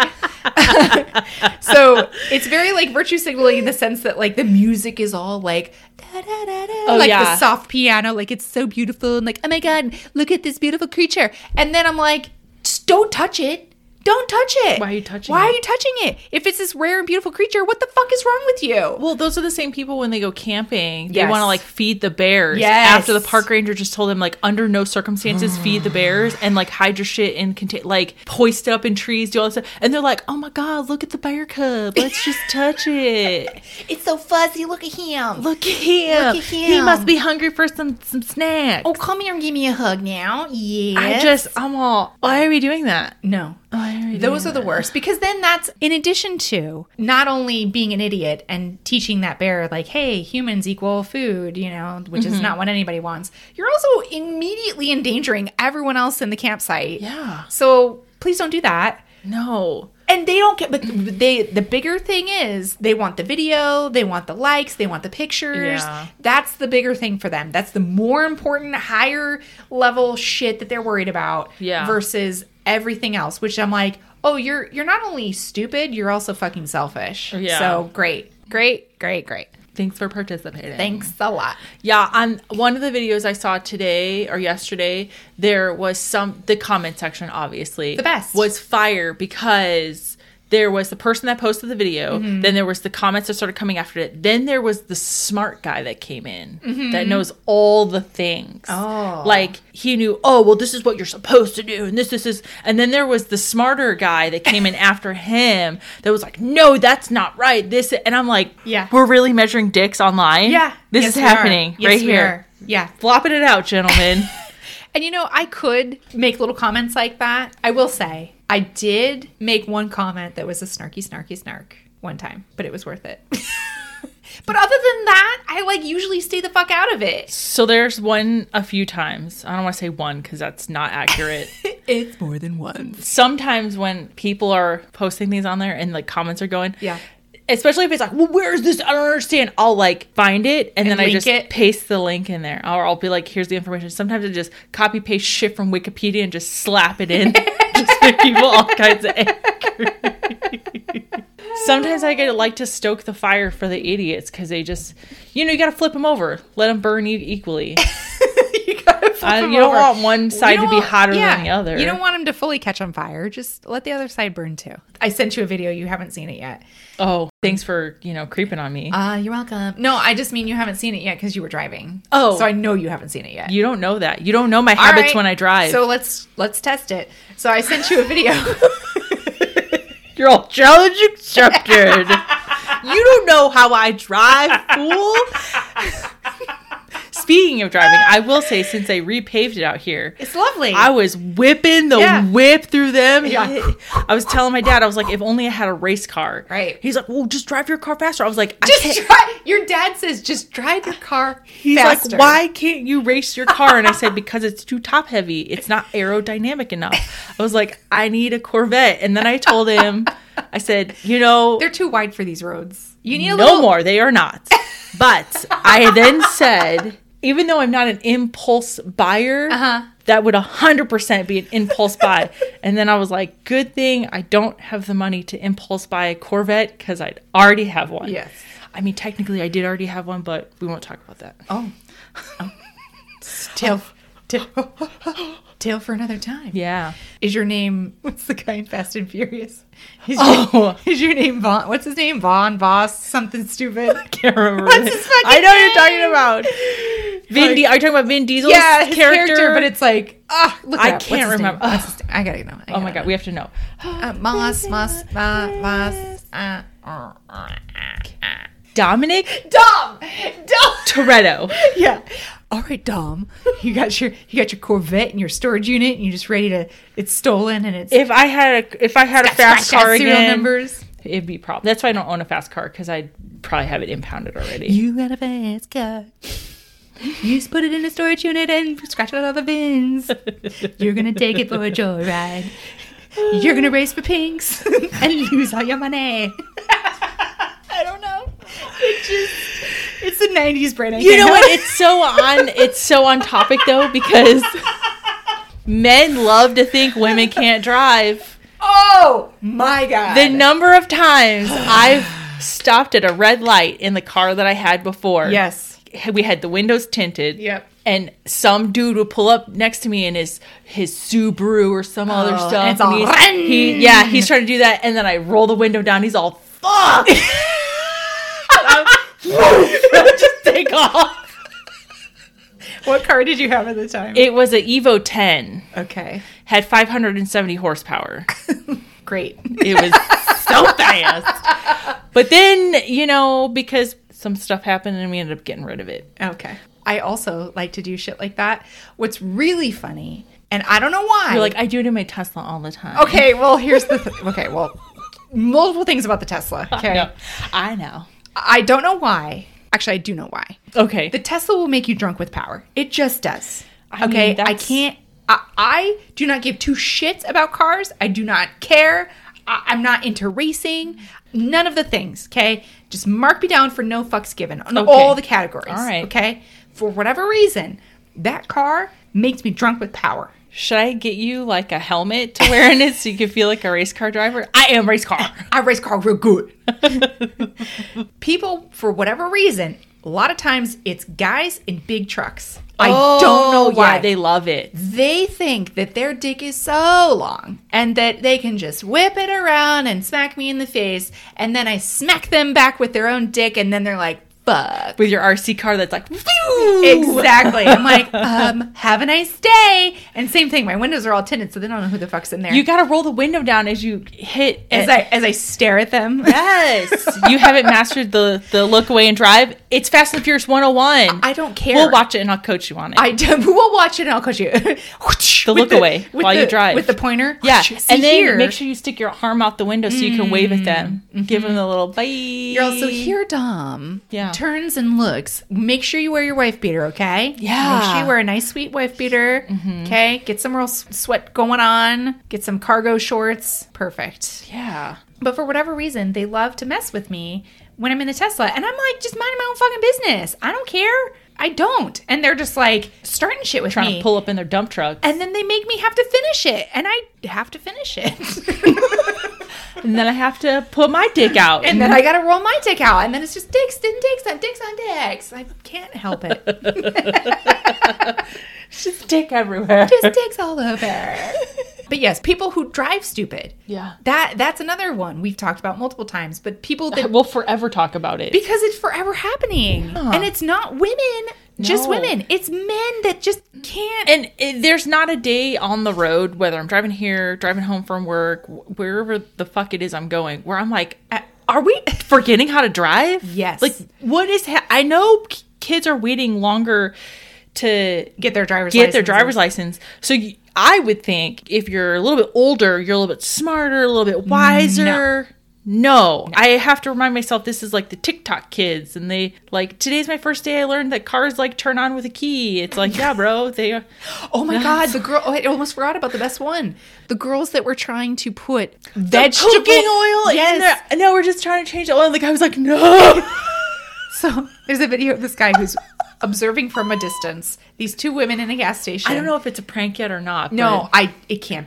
So it's very like virtue signaling in the sense that like the music is all like da, da, da, da, like the soft piano, like it's so beautiful and like, oh my god, look at this beautiful creature. And then I'm like, just don't touch it. Don't touch it. Why are you touching it? Why are you touching it? If it's this rare and beautiful creature, what the fuck is wrong with you? Well, those are the same people when they go camping. They want to like feed the bears. Yes. After the park ranger just told them like under no circumstances feed the bears and like hide your shit in like hoist it up in trees, do all this stuff. And they're like, oh my god, look at the bear cub. Let's just touch it. It's so fuzzy. Look at him. Look at him. He must be hungry for some snacks. Oh, come here and give me a hug now. Yes. I'm all, why are we doing that? No. Those are the worst because then that's in addition to not only being an idiot and teaching that bear like, hey, humans equal food, you know, which is not what anybody wants. You're also immediately endangering everyone else in the campsite. Yeah. So please don't do that. No. And they don't get, but the bigger thing is they want the video, they want the likes, they want the pictures. Yeah. That's the bigger thing for them. That's the more important, higher level shit that they're worried about versus everything else, which I'm like, oh, you're not only stupid, you're also fucking selfish. Yeah. So great. Thanks for participating. Thanks a lot. Yeah, on one of the videos I saw today or yesterday, there was the comment section, obviously. The best. Was fire because there was the person that posted the video. Mm-hmm. Then there was the comments that started coming after it. Then there was the smart guy that came in that knows all the things. Oh. Like, he knew, oh, well, this is what you're supposed to do. And this is. And then there was the smarter guy that came in after him that was like, no, that's not right. This. And I'm like, we're really measuring dicks online? Yeah. This is happening right here. Yeah. Flopping it out, gentlemen. And, you know, I could make little comments like that. I will say, I did make one comment that was a snarky snark one time, but it was worth it. But other than that, I like usually stay the fuck out of it. So there's a few times. I don't want to say one because that's not accurate. It's more than one. Sometimes when people are posting things on there and like comments are going, especially if it's like, well, where is this? I don't understand. I'll like find it and then I just paste the link in there. Or I'll be like, here's the information. Sometimes I just copy paste shit from Wikipedia and just slap it in. Just make people all kinds of angry. Sometimes I like to stoke the fire for the idiots because they just, you got to flip them over. Let them burn equally. You don't want one side to be hotter than the other. You don't want them to fully catch on fire. Just let the other side burn too. I sent you a video. You haven't seen it yet. Oh, thanks for, creeping on me. You're welcome. No, I just mean you haven't seen it yet because you were driving. Oh. So I know you haven't seen it yet. You don't know that. You don't know my habits when I drive. So let's test it. So I sent you a video. You're all challenge accepted. You don't know how I drive, fool. Speaking of driving, I will say since they repaved it out here, it's lovely. I was whipping the whip through them. Yeah. I was telling my dad, I was like, if only I had a race car. Right. He's like, well, just drive your car faster. I was like, your dad says, just drive your car He's faster. Like, why can't you race your car? And I said, because it's too top heavy. It's not aerodynamic enough. I was like, I need a Corvette. And then I told him, I said, they're too wide for these roads. You need no more. They are not. But I then said, even though I'm not an impulse buyer, that would 100% be an impulse buy. And then I was like, good thing I don't have the money to impulse buy a Corvette because I'd already have one. Yes. I mean, technically I did already have one, but we won't talk about that. Oh. Still. Tale for another time. Yeah. Is your name, what's the guy in Fast and Furious? Is your name Vaughn? What's his name? Vaughn, Voss, something stupid. I can't remember. What's his fucking I know name? what you're talking about. Are you talking about Vin Diesel's his character? But it's like, look I can't remember. I gotta know. Oh my God, we have to know. Moss. Dominic? Dom! Toretto. Yeah. All right, Dom. You got your Corvette in your storage unit, and you're just ready to. It's stolen, and it's. If I had a fast car again, numbers. It'd be problem. That's why I don't own a fast car, because I'd probably have it impounded already. You got a fast car. You just put it in a storage unit and scratch out all the VINs. You're gonna take it for a joyride. You're gonna race for pinks and lose all your money. I don't know. It's the 90s brain. You know what? It's so on topic though, because men love to think women can't drive. Oh my God. The number of times I've stopped at a red light in the car that I had before. Yes. We had the windows tinted. Yep. And some dude would pull up next to me in his Subaru or some other stuff. And it's all he's trying to do that, and then I roll the window down. He's all, fuck! Just take off. What car did you have at the time? It was an Evo 10. Okay. Had 570 horsepower. Great. It was so fast. But then, because some stuff happened and we ended up getting rid of it. Okay. I also like to do shit like that. What's really funny, and I don't know why. You're like, I do it in my Tesla all the time. Okay, well, here's the okay, well, multiple things about the Tesla. Okay. I know. I don't know why. Actually, I do know why. Okay. The Tesla will make you drunk with power. It just does. Okay. I can't. I do not give two shits about cars. I do not care. I'm not into racing. None of the things. Okay. Just mark me down for no fucks given on all the categories. All right. Okay. For whatever reason, that car makes me drunk with power. Should I get you like a helmet to wear in it so you can feel like a race car driver? I am race car. I race car real good. People, for whatever reason, a lot of times it's guys in big trucks. I don't know why. Yeah, they love it. They think that their dick is so long and that they can just whip it around and smack me in the face, and then I smack them back with their own dick, and then they're like, fuck. With your RC car that's like, exactly. I'm like, have a nice day. And same thing, my windows are all tinted, so they don't know who the fuck's in there. You gotta roll the window down as you hit. As I stare at them. Yes. You haven't mastered the look away and drive. It's Fast and Furious 101. I don't care. We'll watch it and I'll coach you on it. We'll watch it and I'll coach you. The look away while you drive. With the pointer. Yeah. And then make sure you stick your arm out the window so you can wave at them. Mm-hmm. Give them the little bye. You're also here, Dom. Yeah. Turns and looks. Make sure you wear your wife beater, okay? Yeah. Make sure you wear a nice, sweet wife beater, okay? Get some real sweat going on. Get some cargo shorts. Perfect. Yeah. But for whatever reason, they love to mess with me when I'm in the Tesla. And I'm like, just minding my own fucking business. I don't care. I don't. And they're just like starting shit with me. Trying to pull up in their dump truck. And then they make me have to finish it. And I have to finish it. And then I have to put my dick out. And then I got to roll my dick out. And then it's just dicks and dicks and dicks on dicks. I can't help it. It's just dick everywhere. Just dicks all over. But yes, people who drive stupid. Yeah. That's another one we've talked about multiple times. But people that... We'll forever talk about it. Because it's forever happening. Yeah. And it's not women, just women. It's men that just can't... And there's not a day on the road, whether I'm driving here, driving home from work, wherever the fuck it is I'm going, where I'm like, are we forgetting how to drive? Yes. Like, what is... I know kids are waiting longer to get their driver's license. So I would think if you're a little bit older, you're a little bit smarter, a little bit wiser. No. I have to remind myself this is like the TikTok kids, and they like, today's my first day I learned that cars like turn on with a key. It's like, yeah, bro. They. Oh my God, the girl! Oh, I almost forgot about the best one. The girls that were trying to put vegetable cooking oil in there. No, we're just trying to change the oil. And the guy was like, no. So there's a video of this guy who's observing from a distance these two women in a gas station. I don't know if it's a prank yet or not. No, it can't be.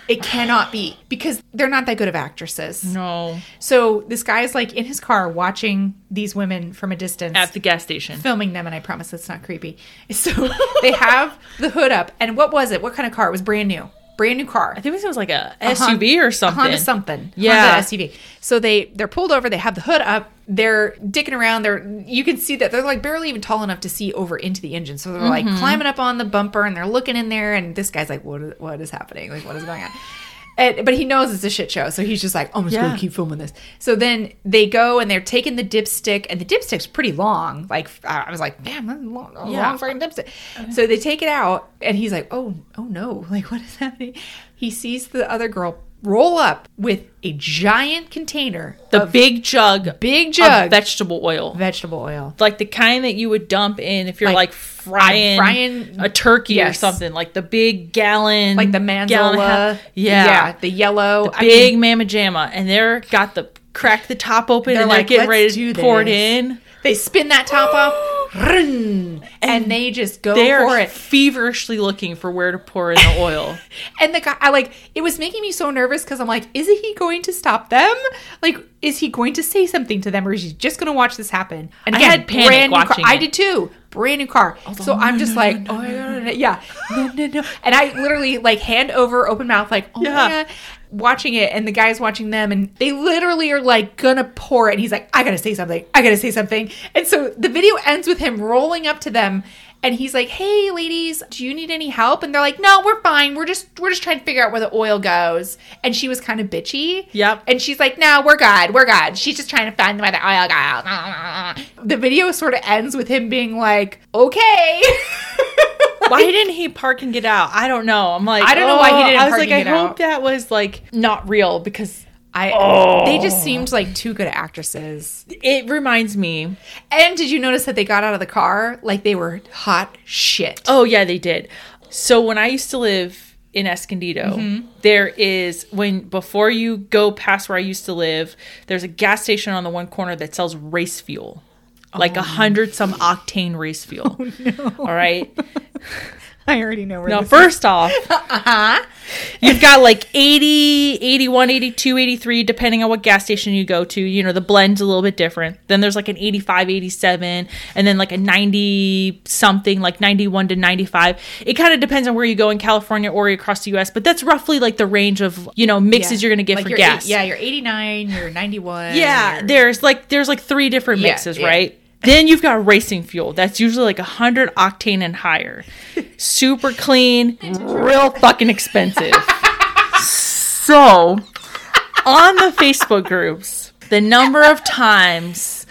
It cannot be, because they're not that good of actresses. No. So this guy's like in his car watching these women from a distance. At the gas station. Filming them, and I promise it's not creepy. So they have the hood up. And what was it? What kind of car? It was brand new. Brand new car. I think it was like a SUV or something. Honda something. Yeah. Honda SUV. So they're pulled over. They have the hood up. They're dicking around. You can see that they're like barely even tall enough to see over into the engine. So they're like climbing up on the bumper, and they're looking in there. And this guy's like, what is happening? Like, what is going on? But he knows it's a shit show. So he's just like, I'm just going to keep filming this. So then they go and they're taking the dipstick. And the dipstick's pretty long. Like, I was like, damn, that's a long fucking dipstick. So they take it out. And he's like, oh no. Like, what is happening? He sees the other girl roll up with a giant container. The big jug. Of vegetable oil. Vegetable oil. Like the kind that you would dump in if you're like frying a turkey or something. Like the big gallon. Like the Manzola. Yeah. The yellow. The big Mamma Jamma. And they're got the crack the top open and they're getting ready to pour it in. They spin that top off, and they just go for it. They're feverishly looking for where to pour in the oil. And the guy, it was making me so nervous because I'm like, is he going to stop them? Like, is he going to say something to them, or is he just going to watch this happen? And again, I had panic watching it. I did too. Brand new car. So I'm just like, oh my God. Yeah. No. And I literally like hand over, open mouth, like, oh my God. Watching it, and the guy's watching them, and they literally are like gonna pour it, and he's like, I gotta say something. And so the video ends with him rolling up to them, and he's like, hey ladies, do you need any help? And they're like, no, we're fine, we're just trying to figure out where the oil goes. And she was kind of bitchy. Yep. And she's like, no, we're good, she's just trying to find where the oil goes. The video sort of ends with him being like, okay. Why didn't he park and get out? I don't know. I'm like, I don't know why he didn't park and get out. I hope that was like not real, because they just seemed like two good actresses. It reminds me. And did you notice that they got out of the car like they were hot shit? Oh yeah, they did. So when I used to live in Escondido, there is, before you go past where I used to live, there's a gas station on the one corner that sells race fuel. Like 100 some octane race fuel. Oh, no. All right. I already know where this is. Now, first off, you've got like 80, 81, 82, 83, depending on what gas station you go to. You know, the blend's a little bit different. Then there's like an 85, 87, and then like a 90 something, like 91 to 95. It kind of depends on where you go in California or across the U.S., but that's roughly like the range of, mixes you're going to get like for gas. You're 89, you're 91. Yeah, there's like 3 different mixes, right? Then you've got racing fuel. That's usually like 100 octane and higher. Super clean, real fucking expensive. So, on the Facebook groups, the number of times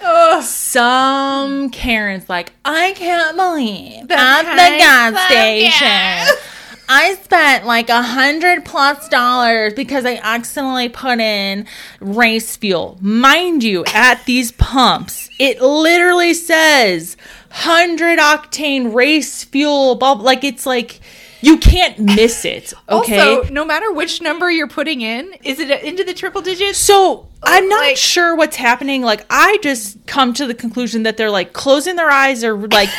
some Karen's like, I can't believe at the gas station I spent like $100+ because I accidentally put in race fuel. Mind you, at these pumps, it literally says 100 octane race fuel. Like, it's like, you can't miss it. Okay. Also, no matter which number you're putting in, is it into the triple digits? So I'm not sure what's happening. Like, I just come to the conclusion that they're like closing their eyes or like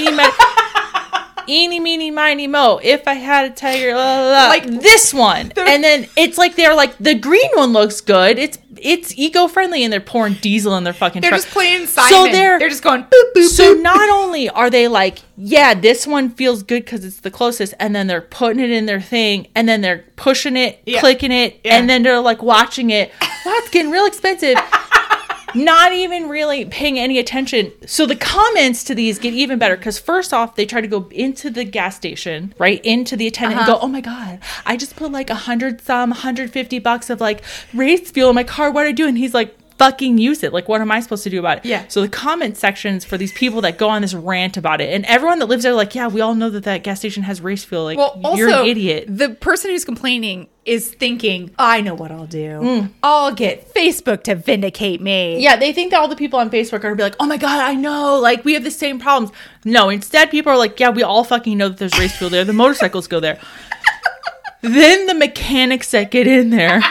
eeny, meeny, miny, mo. If I had a tiger, like this one. And then it's like they're like, the green one looks good. It's eco-friendly, and they're pouring diesel in their fucking truck. They're just playing Simon. So they're just going boop, boop, so boop. Not only are they like, yeah, this one feels good because it's the closest, and then they're putting it in their thing, and then they're pushing it, clicking it, and then they're like watching it. Wow, it's getting real expensive. Not even really paying any attention. So the comments to these get even better, because first off, they try to go into the gas station, right, into the attendant and go, oh my God, I just put like $150 of like race fuel in my car. What do I do? And he's like, fucking use it. Like, what am I supposed to do about it? Yeah. So the comment sections for these people that go on this rant about it, and everyone that lives there, like, yeah, we all know that gas station has race fuel. Like, well, also, you're an idiot. The person who's complaining is thinking, I know what I'll do. I'll get Facebook to vindicate me. Yeah, they think that all the people on Facebook are going to be like, oh my God, I know. Like, we have the same problems. No, instead, people are like, yeah, we all fucking know that there's race fuel there. The motorcycles go there. Then the mechanics that get in there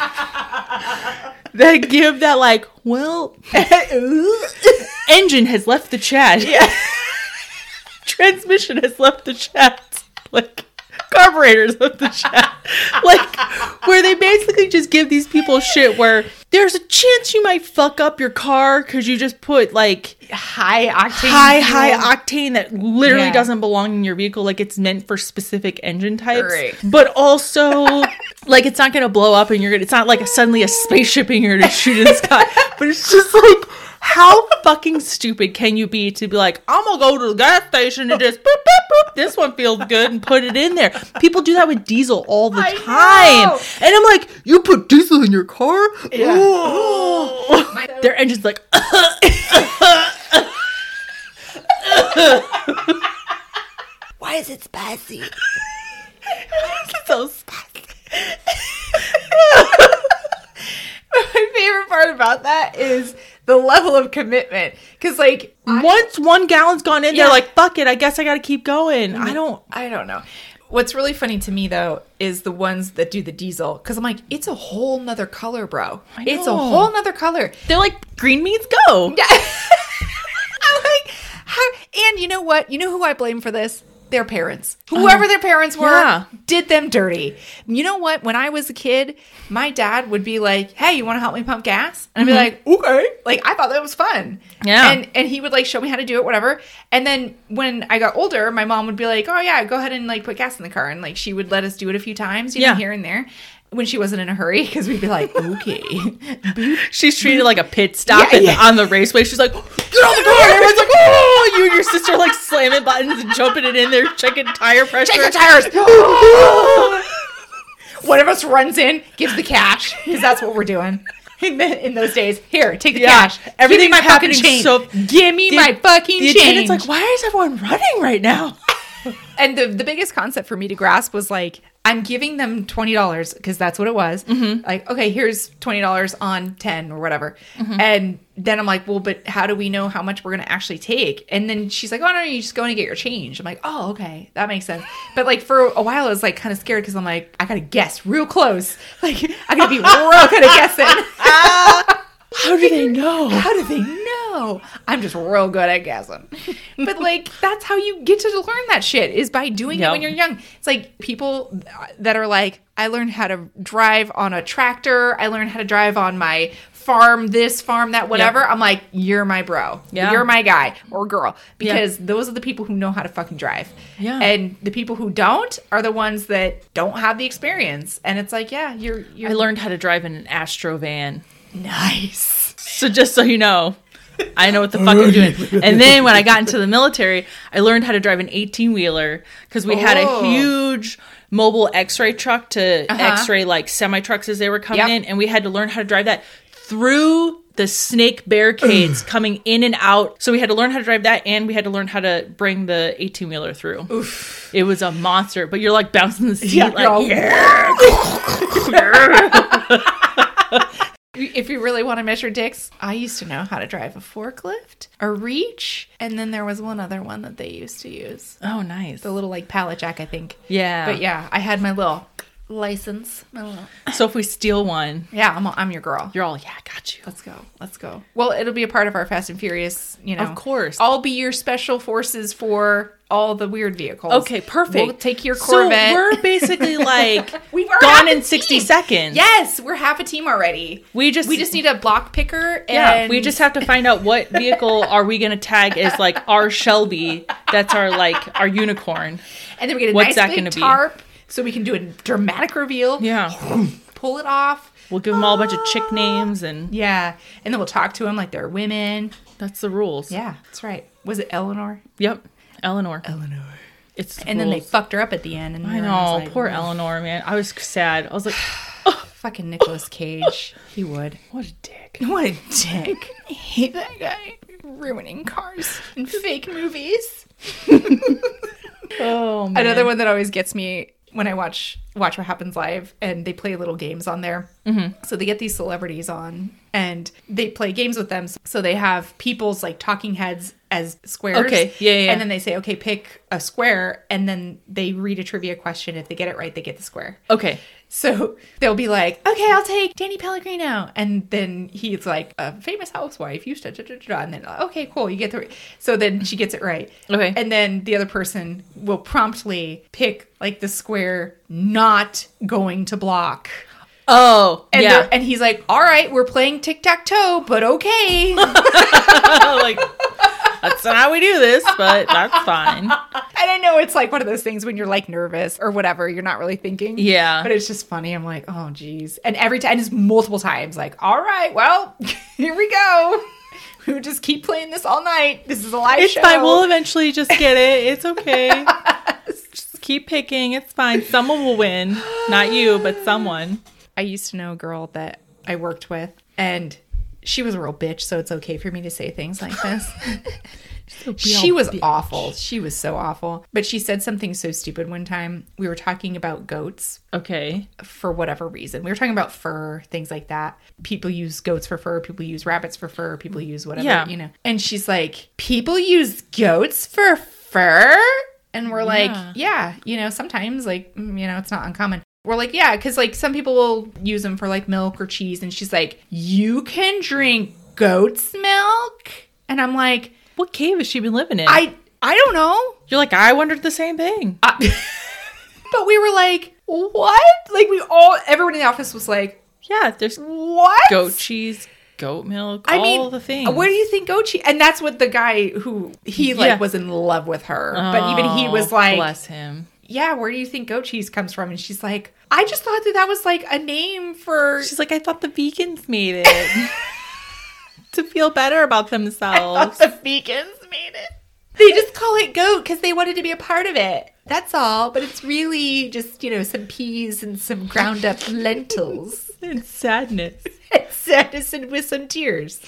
that give that like, well, engine has left the chat. Yeah. Transmission has left the chat. Like, carburetors of the chat. Like, where they basically just give these people shit where there's a chance you might fuck up your car because you just put like high octane that literally doesn't belong in your vehicle. Like, it's meant for specific engine types. Right. But also, like, it's not going to blow up and it's not like suddenly a spaceship and you're going to shoot in the sky. But it's just like, how fucking stupid can you be to be like, I'm gonna go to the gas station and just boop, boop, boop, this one feels good and put it in there. People do that with diesel all the time. And I'm like, you put diesel in your car? Yeah. Their engine's like, why is it spicy? It's so spicy. My favorite part about that is the level of commitment. Because, like, once 1 gallon's gone in, they're like, fuck it, I guess I gotta keep going. I don't know. What's really funny to me, though, is the ones that do the diesel. Because I'm like, it's a whole nother color, bro. It's a whole nother color. They're like, green means go. Yeah. I'm like, how? And you know what? You know who I blame for this? Their parents. Whoever their parents were did them dirty. You know what? When I was a kid, my dad would be like, hey, you want to help me pump gas? And I'd be like, okay. Like, I thought that was fun. Yeah. And he would, like, show me how to do it, whatever. And then when I got older, my mom would be like, oh, yeah, go ahead and, like, put gas in the car. And, like, she would let us do it a few times, you know, here and there. When she wasn't in a hurry, because we'd be like, okay. She's treated like a pit stop on the raceway. She's like, get out the car. And everyone's like, oh, you and your sister like slamming buttons and jumping it in there, checking tire pressure. Check the tires. One of us runs in, gives the cash, because that's what we're doing. In those days, here, take the cash. Everything my fucking change. Give me my fucking change. The attendant's like, why is everyone running right now? And the biggest concept for me to grasp was like, I'm giving them $20 because that's what it was. Mm-hmm. Like, okay, here's $20 on 10 or whatever. Mm-hmm. And then I'm like, well, but how do we know how much we're going to actually take? And then she's like, oh, no, you just go and get your change. I'm like, oh, okay, that makes sense. But like for a while, I was like kind of scared because I'm like, I got to guess real close. Like, I got to be real good at guessing. How do they know? How do they know? I'm just real good at guessing. But, like, that's how you get to learn that shit, is by doing it when you're young. It's like people that are like, I learned how to drive on a tractor. I learned how to drive on my farm, this, farm, that, whatever. Yep. I'm like, you're my bro. Yeah. You're my guy or girl. Because those are the people who know how to fucking drive. Yeah. And the people who don't are the ones that don't have the experience. And it's like, yeah, you're I learned how to drive in an Astro van. Nice. So just so you know, I know what the fuck I'm doing. And then when I got into the military, I learned how to drive an 18-wheeler because we had a huge mobile x-ray truck to x-ray like semi-trucks as they were coming in. And we had to learn how to drive that through the snake barricades coming in and out. So we had to learn how to drive that, and we had to learn how to bring the 18-wheeler through. Oof. It was a monster. But you're like bouncing the seat If you really want to measure dicks, I used to know how to drive a forklift, a reach, and then there was one other one that they used to use. Oh, nice. The little, like, pallet jack, I think. Yeah. But, yeah, I had my little license. So if we steal one... Yeah, I'm your girl. You're all, yeah, I got you. Let's go. Well, it'll be a part of our Fast and Furious, you know. Of course. I'll be your special forces for all the weird vehicles. Okay, perfect. We'll take your Corvette. So we're basically like gone in 60 seconds. Yes, we're half a team already. We just need a block picker. And we just have to find out what vehicle are we going to tag as like our Shelby. That's our unicorn. And then we get a nice big tarp so we can do a dramatic reveal. Yeah. Pull it off. We'll give them all a bunch of chick names and and then we'll talk to them like they're women. That's the rules. Yeah, that's right. Was it Eleanor? Yep. Eleanor. And then they fucked her up at the end. And I know. Like, poor Eleanor, man. I was sad. I was like, oh. Fucking Nicolas Cage. He would. What a dick. I hate that guy. Ruining cars and fake movies. Oh, man. Another one that always gets me when I watch What Happens Live, and they play little games on there. Mm-hmm. So they get these celebrities on, and they play games with them. So they have people's like talking heads as squares. Okay, yeah. And then they say, okay, pick a square, and then they read a trivia question. If they get it right, they get the square. Okay. So they'll be like, okay, I'll take Danny Pellegrino. And then he's like, a famous housewife. You and then, okay, cool. You get the. So then she gets it right. Okay. And then the other person will promptly pick like the square not going to block. Oh, and yeah. And he's like, all right, we're playing tic-tac-toe, but okay. Like, that's not how we do this, but that's fine. And I know it's like one of those things when you're like nervous or whatever, you're not really thinking. Yeah. But it's just funny. I'm like, oh, geez. And every time, it's multiple times, like, all right, well, here we go. We'll just keep playing this all night. This is a live show. It's fine. We'll eventually just get it. It's okay. Just keep picking. It's fine. Someone will win. Not you, but someone. I used to know a girl that I worked with, and she was a real bitch, so it's okay for me to say things like this. She was awful. She was so awful. But she said something so stupid one time. We were talking about goats. Okay. For whatever reason. We were talking about fur, things like that. People use goats for fur. People use rabbits for fur. People use whatever, you know. And she's like, people use goats for fur? And we're like, yeah, you know, sometimes, like, you know, it's not uncommon. We're like, yeah, because, like, some people will use them for, like, milk or cheese. And she's like, you can drink goat's milk? And I'm like... What cave has she been living in? I don't know. You're like, I wondered the same thing. But we were like, what? Like, everyone in the office was like... Yeah, there's... What? Goat cheese, goat milk, all the things. Where do you think goat cheese... And that's what the guy who... He, like, was in love with her. But even he was like... Bless him. Yeah, where do you think goat cheese comes from? And she's like, I just thought that was like a name for... She's like, I thought the vegans made it. To feel better about themselves. I thought the vegans made it. They just call it goat because they wanted to be a part of it. That's all. But it's really just, you know, some peas and some ground up lentils. And sadness. And sadness and with some tears.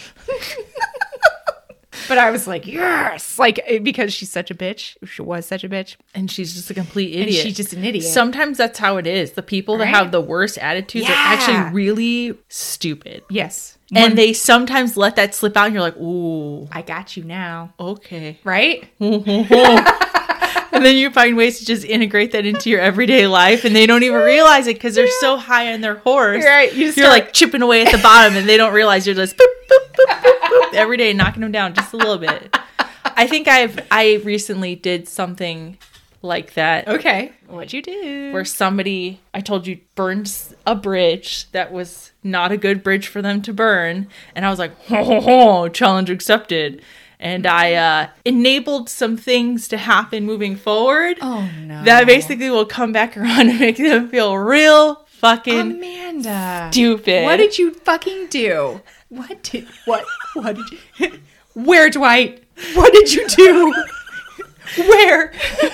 But I was like, yes! Like, because she's such a bitch. She was such a bitch. And she's just a complete idiot. And she's just an idiot. Sometimes that's how it is. The people that have the worst attitudes are actually really stupid. Yes. And they sometimes let that slip out and you're like, ooh. I got you now. Okay. Right? And then you find ways to just integrate that into your everyday life and they don't even realize it because they're so high on their horse. Right. You're like chipping away at the bottom and they don't realize you're just boop, boop, boop, boop, boop, every day knocking them down just a little bit. I think I recently did something like that. Okay. What'd you do? Where somebody, I told you, burned a bridge that was not a good bridge for them to burn. And I was like, ho, ho, ho, challenge accepted. And I enabled some things to happen moving forward. Oh, no. That basically will come back around and make them feel real fucking Amanda. Stupid. What did you fucking do? What did you... Where, Dwight? What did you do? Where?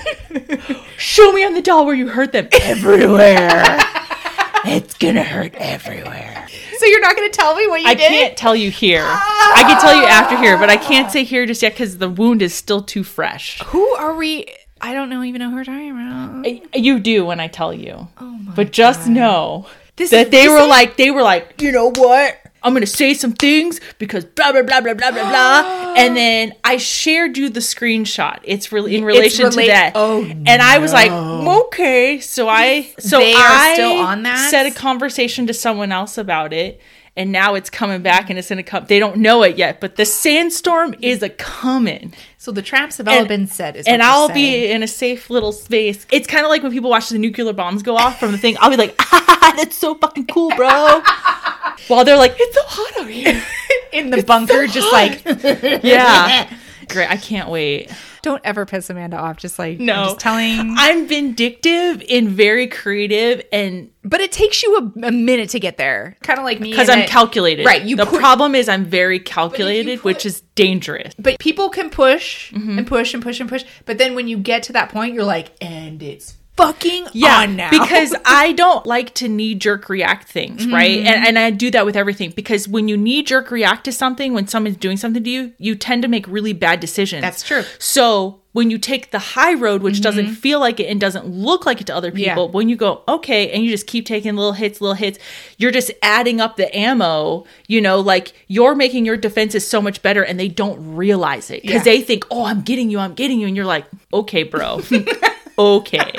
Show me on the doll where you hurt them. Everywhere. It's gonna hurt everywhere. So you're not gonna tell me what you did? I can't tell you here. I can tell you after here, but I can't say here just yet because the wound is still too fresh. Who are we? I don't even know who we're talking about. You do when I tell you. Oh my But just know that they were like, you know what? I'm going to say some things because blah, blah, blah, blah, blah, blah, blah. And then I shared you the screenshot. It's really in relation to that. Oh, and I was like, okay. So I still on that? Set a conversation to someone else about it. And now it's coming back and it's going to come. They don't know it yet, but the sandstorm is a coming. So the traps have all been set. And I'll be in a safe little space. It's kind of like when people watch the nuclear bombs go off from the thing. I'll be like, that's so fucking cool, bro. While they're like, it's so hot out here. In the bunker, just like. Yeah. Great. I can't wait. Don't ever piss Amanda off. Just like, no. I'm just telling. I'm vindictive and very creative but it takes you a minute to get there. Kind of like me. Because I'm calculated. Right. The problem is I'm very calculated, which is dangerous. But people can push and push and push and push. But then when you get to that point, you're like, and it's fucking on now. Because I don't like to knee-jerk react things, right? And I do that with everything. Because when you knee-jerk react to something, when someone's doing something to you, you tend to make really bad decisions. That's true. So when you take the high road, which doesn't feel like it and doesn't look like it to other people, when you go, okay, and you just keep taking little hits, you're just adding up the ammo, you know, like you're making your defenses so much better and they don't realize it. Because they think, oh, I'm getting you. And you're like, okay, bro. Okay.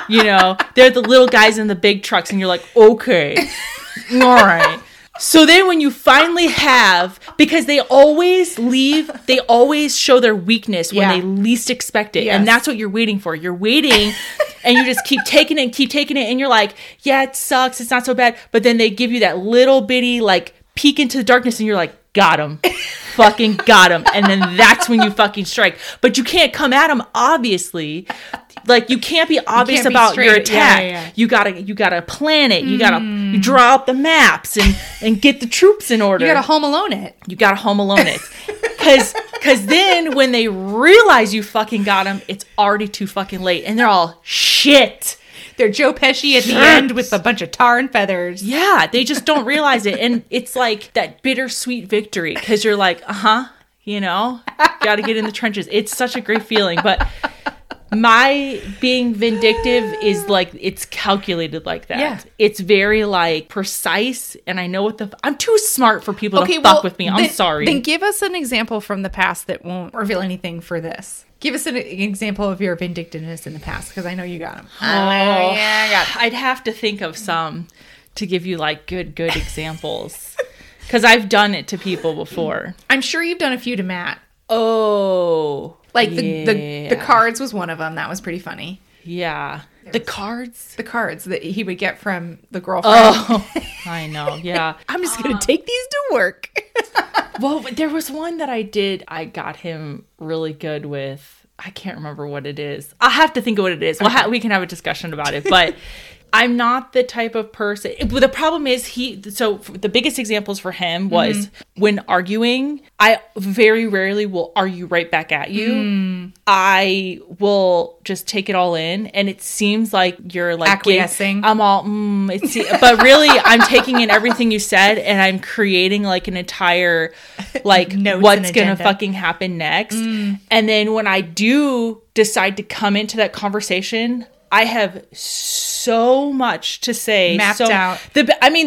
You know, they're the little guys in the big trucks, and you're like, okay, all right. So then when you finally have, because they always show their weakness when they least expect it. Yes. And that's what you're waiting for. You're waiting and you just keep taking it. And you're like, yeah, it sucks. It's not so bad. But then they give you that little bitty like peek into the darkness and you're like, got him. Fucking got him. And then that's when you fucking strike. But you can't come at him, obviously. Like, you can't be obvious about your attack. Yeah. You gotta plan it. You gotta draw up the maps and get the troops in order. You gotta Home Alone it. Because then when they realize you fucking got them, it's already too fucking late. And they're all, shit. They're Joe Pesci at the end with a bunch of tar and feathers. Yeah, they just don't realize it. And it's like that bittersweet victory. Because you're like, you know, gotta get in the trenches. It's such a great feeling. But my being vindictive is like, it's calculated like that. Yeah. It's very like precise, and I know what I'm too smart for people to fuck with me. I'm sorry. Then give us an example from the past that won't reveal anything for this. Give us an example of your vindictiveness in the past, because I know you got them. Oh, yeah, I got them. I'd have to think of some to give you like good examples, because I've done it to people before. I'm sure you've done a few to Matt. Oh. Like the cards was one of them. That was pretty funny. Yeah. The cards that he would get from the girlfriend. Oh, I know. Yeah. I'm just going to take these to work. Well, there was one that I got him really good with. I can't remember what it is. I'll have to think of what it is. Okay. We can have a discussion about it. But I'm not the type of person. The problem is so the biggest examples for him was when arguing, I very rarely will argue right back at you. I will just take it all in, and it seems like you're like acquiescing. I'm all, but really I'm taking in everything you said, and I'm creating like an entire, like what's going to fucking happen next. And then when I do decide to come into that conversation, I have so much to say. Mapped out. The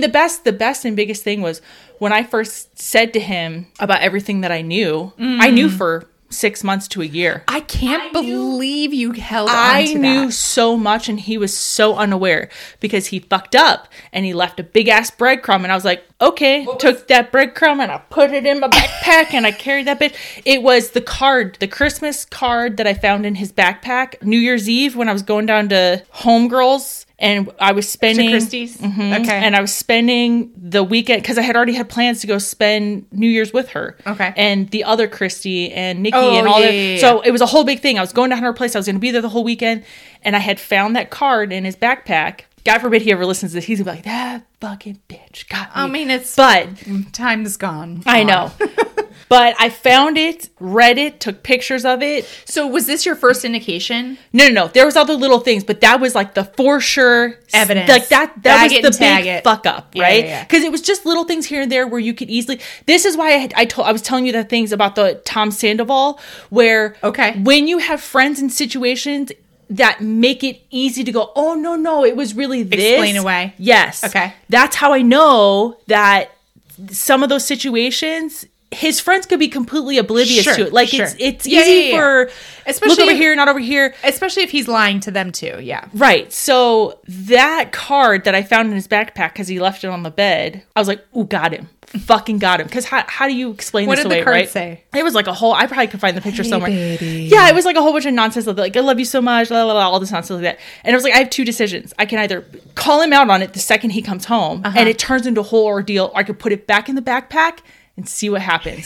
best and biggest thing was when I first said to him about everything that I knew. I knew for 6 months to a year. I can't believe you held on to that. I knew so much, and he was so unaware because he fucked up and he left a big ass breadcrumb, and I was like, okay, took that breadcrumb and I put it in my backpack and I carried that bitch. It was the Christmas card that I found in his backpack New Year's Eve when I was going down to Homegirls. And I was spending... To Christie's? Okay. And I was spending the weekend... Because I had already had plans to go spend New Year's with her. Okay. And the other Christy and Nikki and all that. Yeah. So it was a whole big thing. I was going to her place. I was going to be there the whole weekend. And I had found that card in his backpack. God forbid he ever listens to this. He's going to be like, that fucking bitch got me. I mean, But time is gone. I know. But I found it, read it, took pictures of it. So was this your first indication? No. There was other little things, but that was like the for sure evidence. Like that was the big fuck up, right? Because it was just little things here and there where you could easily. This is why I was telling you the things about the Tom Sandoval, where when you have friends in situations that make it easy to go, oh no, it was really this. Explain away. Yes. Okay. That's how I know that some of those situations, his friends could be completely oblivious to it. Like it's easy for especially look over here, not over here. Especially if he's lying to them too. Yeah. Right. So that card that I found in his backpack because he left it on the bed, I was like, ooh, got him. Fucking got him. Because how do you explain this away, right? What did the card say? It was like a whole, I probably could find the picture somewhere. Baby. Yeah, it was like a whole bunch of nonsense like, I love you so much, blah, blah, blah, all this nonsense like that. And it was like, I have two decisions. I can either call him out on it the second he comes home and it turns into a whole ordeal, or I could put it back in the backpack and see what happens.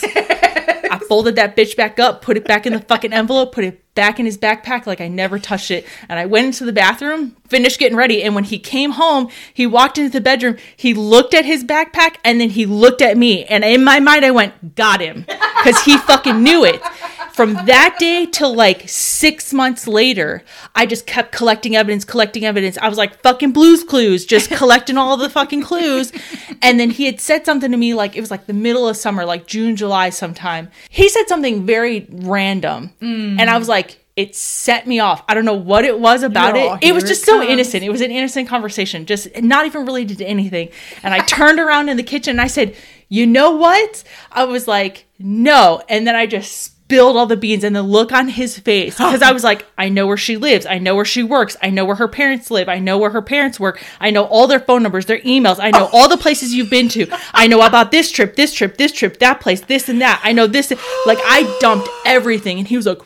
I folded that bitch back up, put it back in the fucking envelope, put it back in his backpack like I never touched it. And I went into the bathroom, finished getting ready. And when he came home, he walked into the bedroom, he looked at his backpack, and then he looked at me. And in my mind, I went, got him. Because he fucking knew it. From that day till like 6 months later, I just kept collecting evidence. I was like fucking Blue's Clues, just collecting all the fucking clues. And then he had said something to me, like it was like the middle of summer, like June, July sometime. He said something very random. And I was like, it set me off. I don't know what it was about it. It was just so innocent. It was an innocent conversation, just not even related to anything. And I turned around in the kitchen and I said, you know what? I was like, no. And then I just spilled all the beans, and the look on his face, because I was like, I know where she lives. I know where she works. I know where her parents live. I know where her parents work. I know all their phone numbers, their emails. I know all the places you've been to. I know about this trip, that place, this and that. I know this. Like, I dumped everything, and he was like,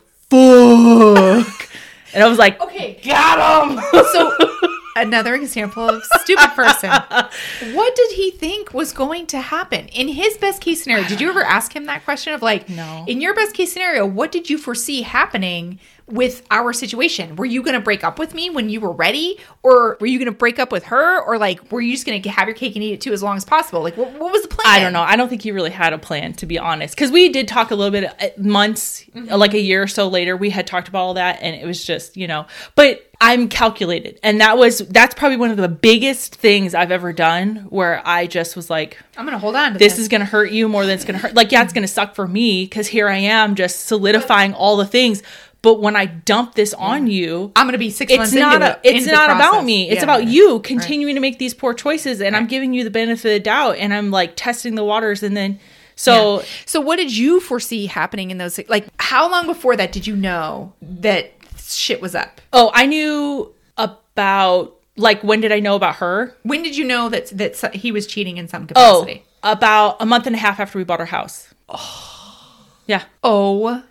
fuck. And I was like, okay, got him. So another example of stupid person. What did he think was going to happen in his best case scenario? Did you ever ask him that question of like, no, in your best case scenario, what did you foresee happening with our situation? Were you going to break up with me when you were ready, or were you going to break up with her, or like, were you just going to have your cake and eat it too as long as possible? Like, what was the plan? I don't know. I don't think he really had a plan, to be honest, because we did talk a little bit months, like a year or so later, we had talked about all that, and it was just, but I'm calculated. And that's probably one of the biggest things I've ever done, where I just was like, I'm going to hold on to this is going to hurt you more than it's going to hurt. Like, yeah, it's going to suck for me, because here I am just solidifying all the things. But when I dump this on you, I'm going to be 6 months into it. It's not about me. It's about you continuing to make these poor choices. And I'm giving you the benefit of the doubt. And I'm like testing the waters. And then, so what did you foresee happening in those? Like, how long before that did you know that shit was up? Oh, I knew about, like, when did I know about her? When did you know that he was cheating in some capacity? Oh, about a month and a half after we bought our house. Oh. Yeah. Oh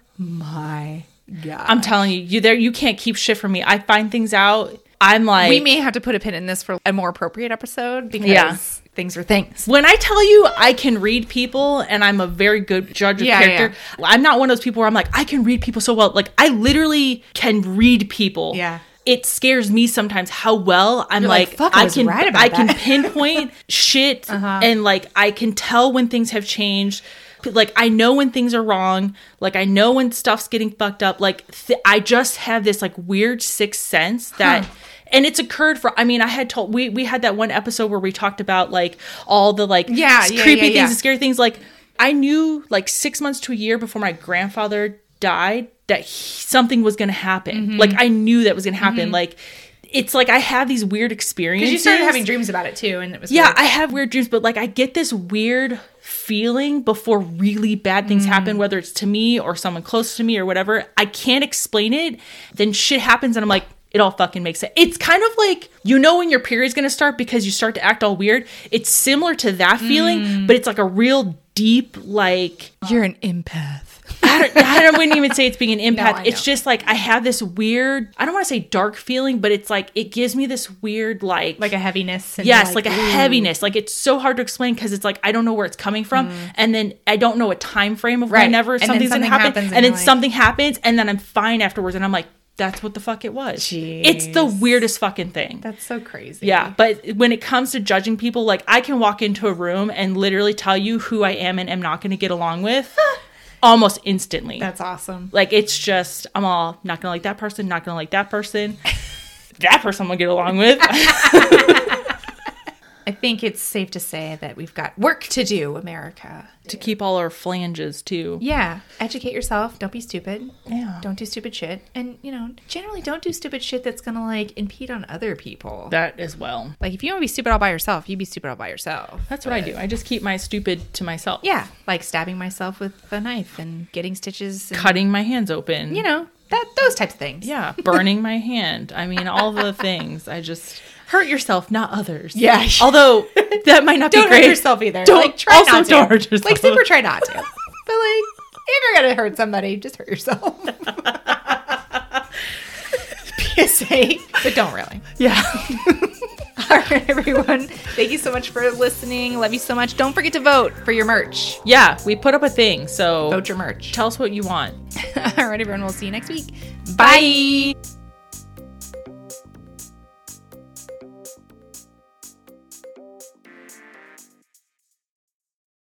my God. I'm telling you, you can't keep shit from me. I find things out. I'm like, we may have to put a pin in this for a more appropriate episode, because things are things. When I tell you I can read people, and I'm a very good judge of character, I'm not one of those people where I'm like, I can read people so well. Like, I literally can read people. Yeah. It scares me sometimes how well I'm like fuck, I can pinpoint shit, and like I can tell when things have changed. Like, I know when things are wrong. Like, I know when stuff's getting fucked up. Like, I just have this like weird sixth sense that, and it's occurred for, I mean, I had told, we had that one episode where we talked about like all the like creepy things and scary things. Like, I knew like 6 months to a year before my grandfather died that something was going to happen. Like, I knew that was going to happen. Like, it's like I have these weird experiences. Because you started having dreams about it too, and it was weird. I have weird dreams, but like I get this weird feeling before really bad things happen, whether it's to me or someone close to me or whatever. I can't explain it. Then shit happens, and I'm like, it all fucking makes sense. It's kind of like, when your period's gonna start because you start to act all weird. It's similar to that feeling, but it's like a real deep, like, you're an empath. I wouldn't even say it's being an empath. No, it's just like I have this weird, I don't want to say dark feeling, but it's like it gives me this weird like a heaviness. And like a heaviness. Like, it's so hard to explain because it's like I don't know where it's coming from, and then I don't know a time frame of whenever something's gonna happen, and then something happens, and then I'm fine afterwards, and I'm like, that's what the fuck it was. Jeez. It's the weirdest fucking thing. That's so crazy. Yeah, but when it comes to judging people, like I can walk into a room and literally tell you who I am and am not going to get along with. Almost instantly. That's awesome. Like, it's just, I'm all not gonna like that person, not gonna like that person. That person I'm gonna get along with. I think it's safe to say that we've got work to do, America. To keep all our flanges, too. Yeah. Educate yourself. Don't be stupid. Yeah. Don't do stupid shit. And, generally don't do stupid shit that's going to, like, impede on other people. That as well. Like, if you want to be stupid all by yourself, you be stupid all by yourself. That's what I do. I just keep my stupid to myself. Yeah. Like stabbing myself with a knife and getting stitches. And, cutting my hands open. Those types of things. Yeah. Burning my hand. I mean, all the things. I just... Hurt yourself, not others. Yeah. Although, that might not be great. Don't hurt yourself either. Try not to. Don't hurt yourself. Like, super try not to. But, like, if you're going to hurt somebody, just hurt yourself. PSA, but don't really. Yeah. All right, everyone. Thank you so much for listening. Love you so much. Don't forget to vote for your merch. Yeah, we put up a thing, so... Vote your merch. Tell us what you want. All right, everyone. We'll see you next week. Bye.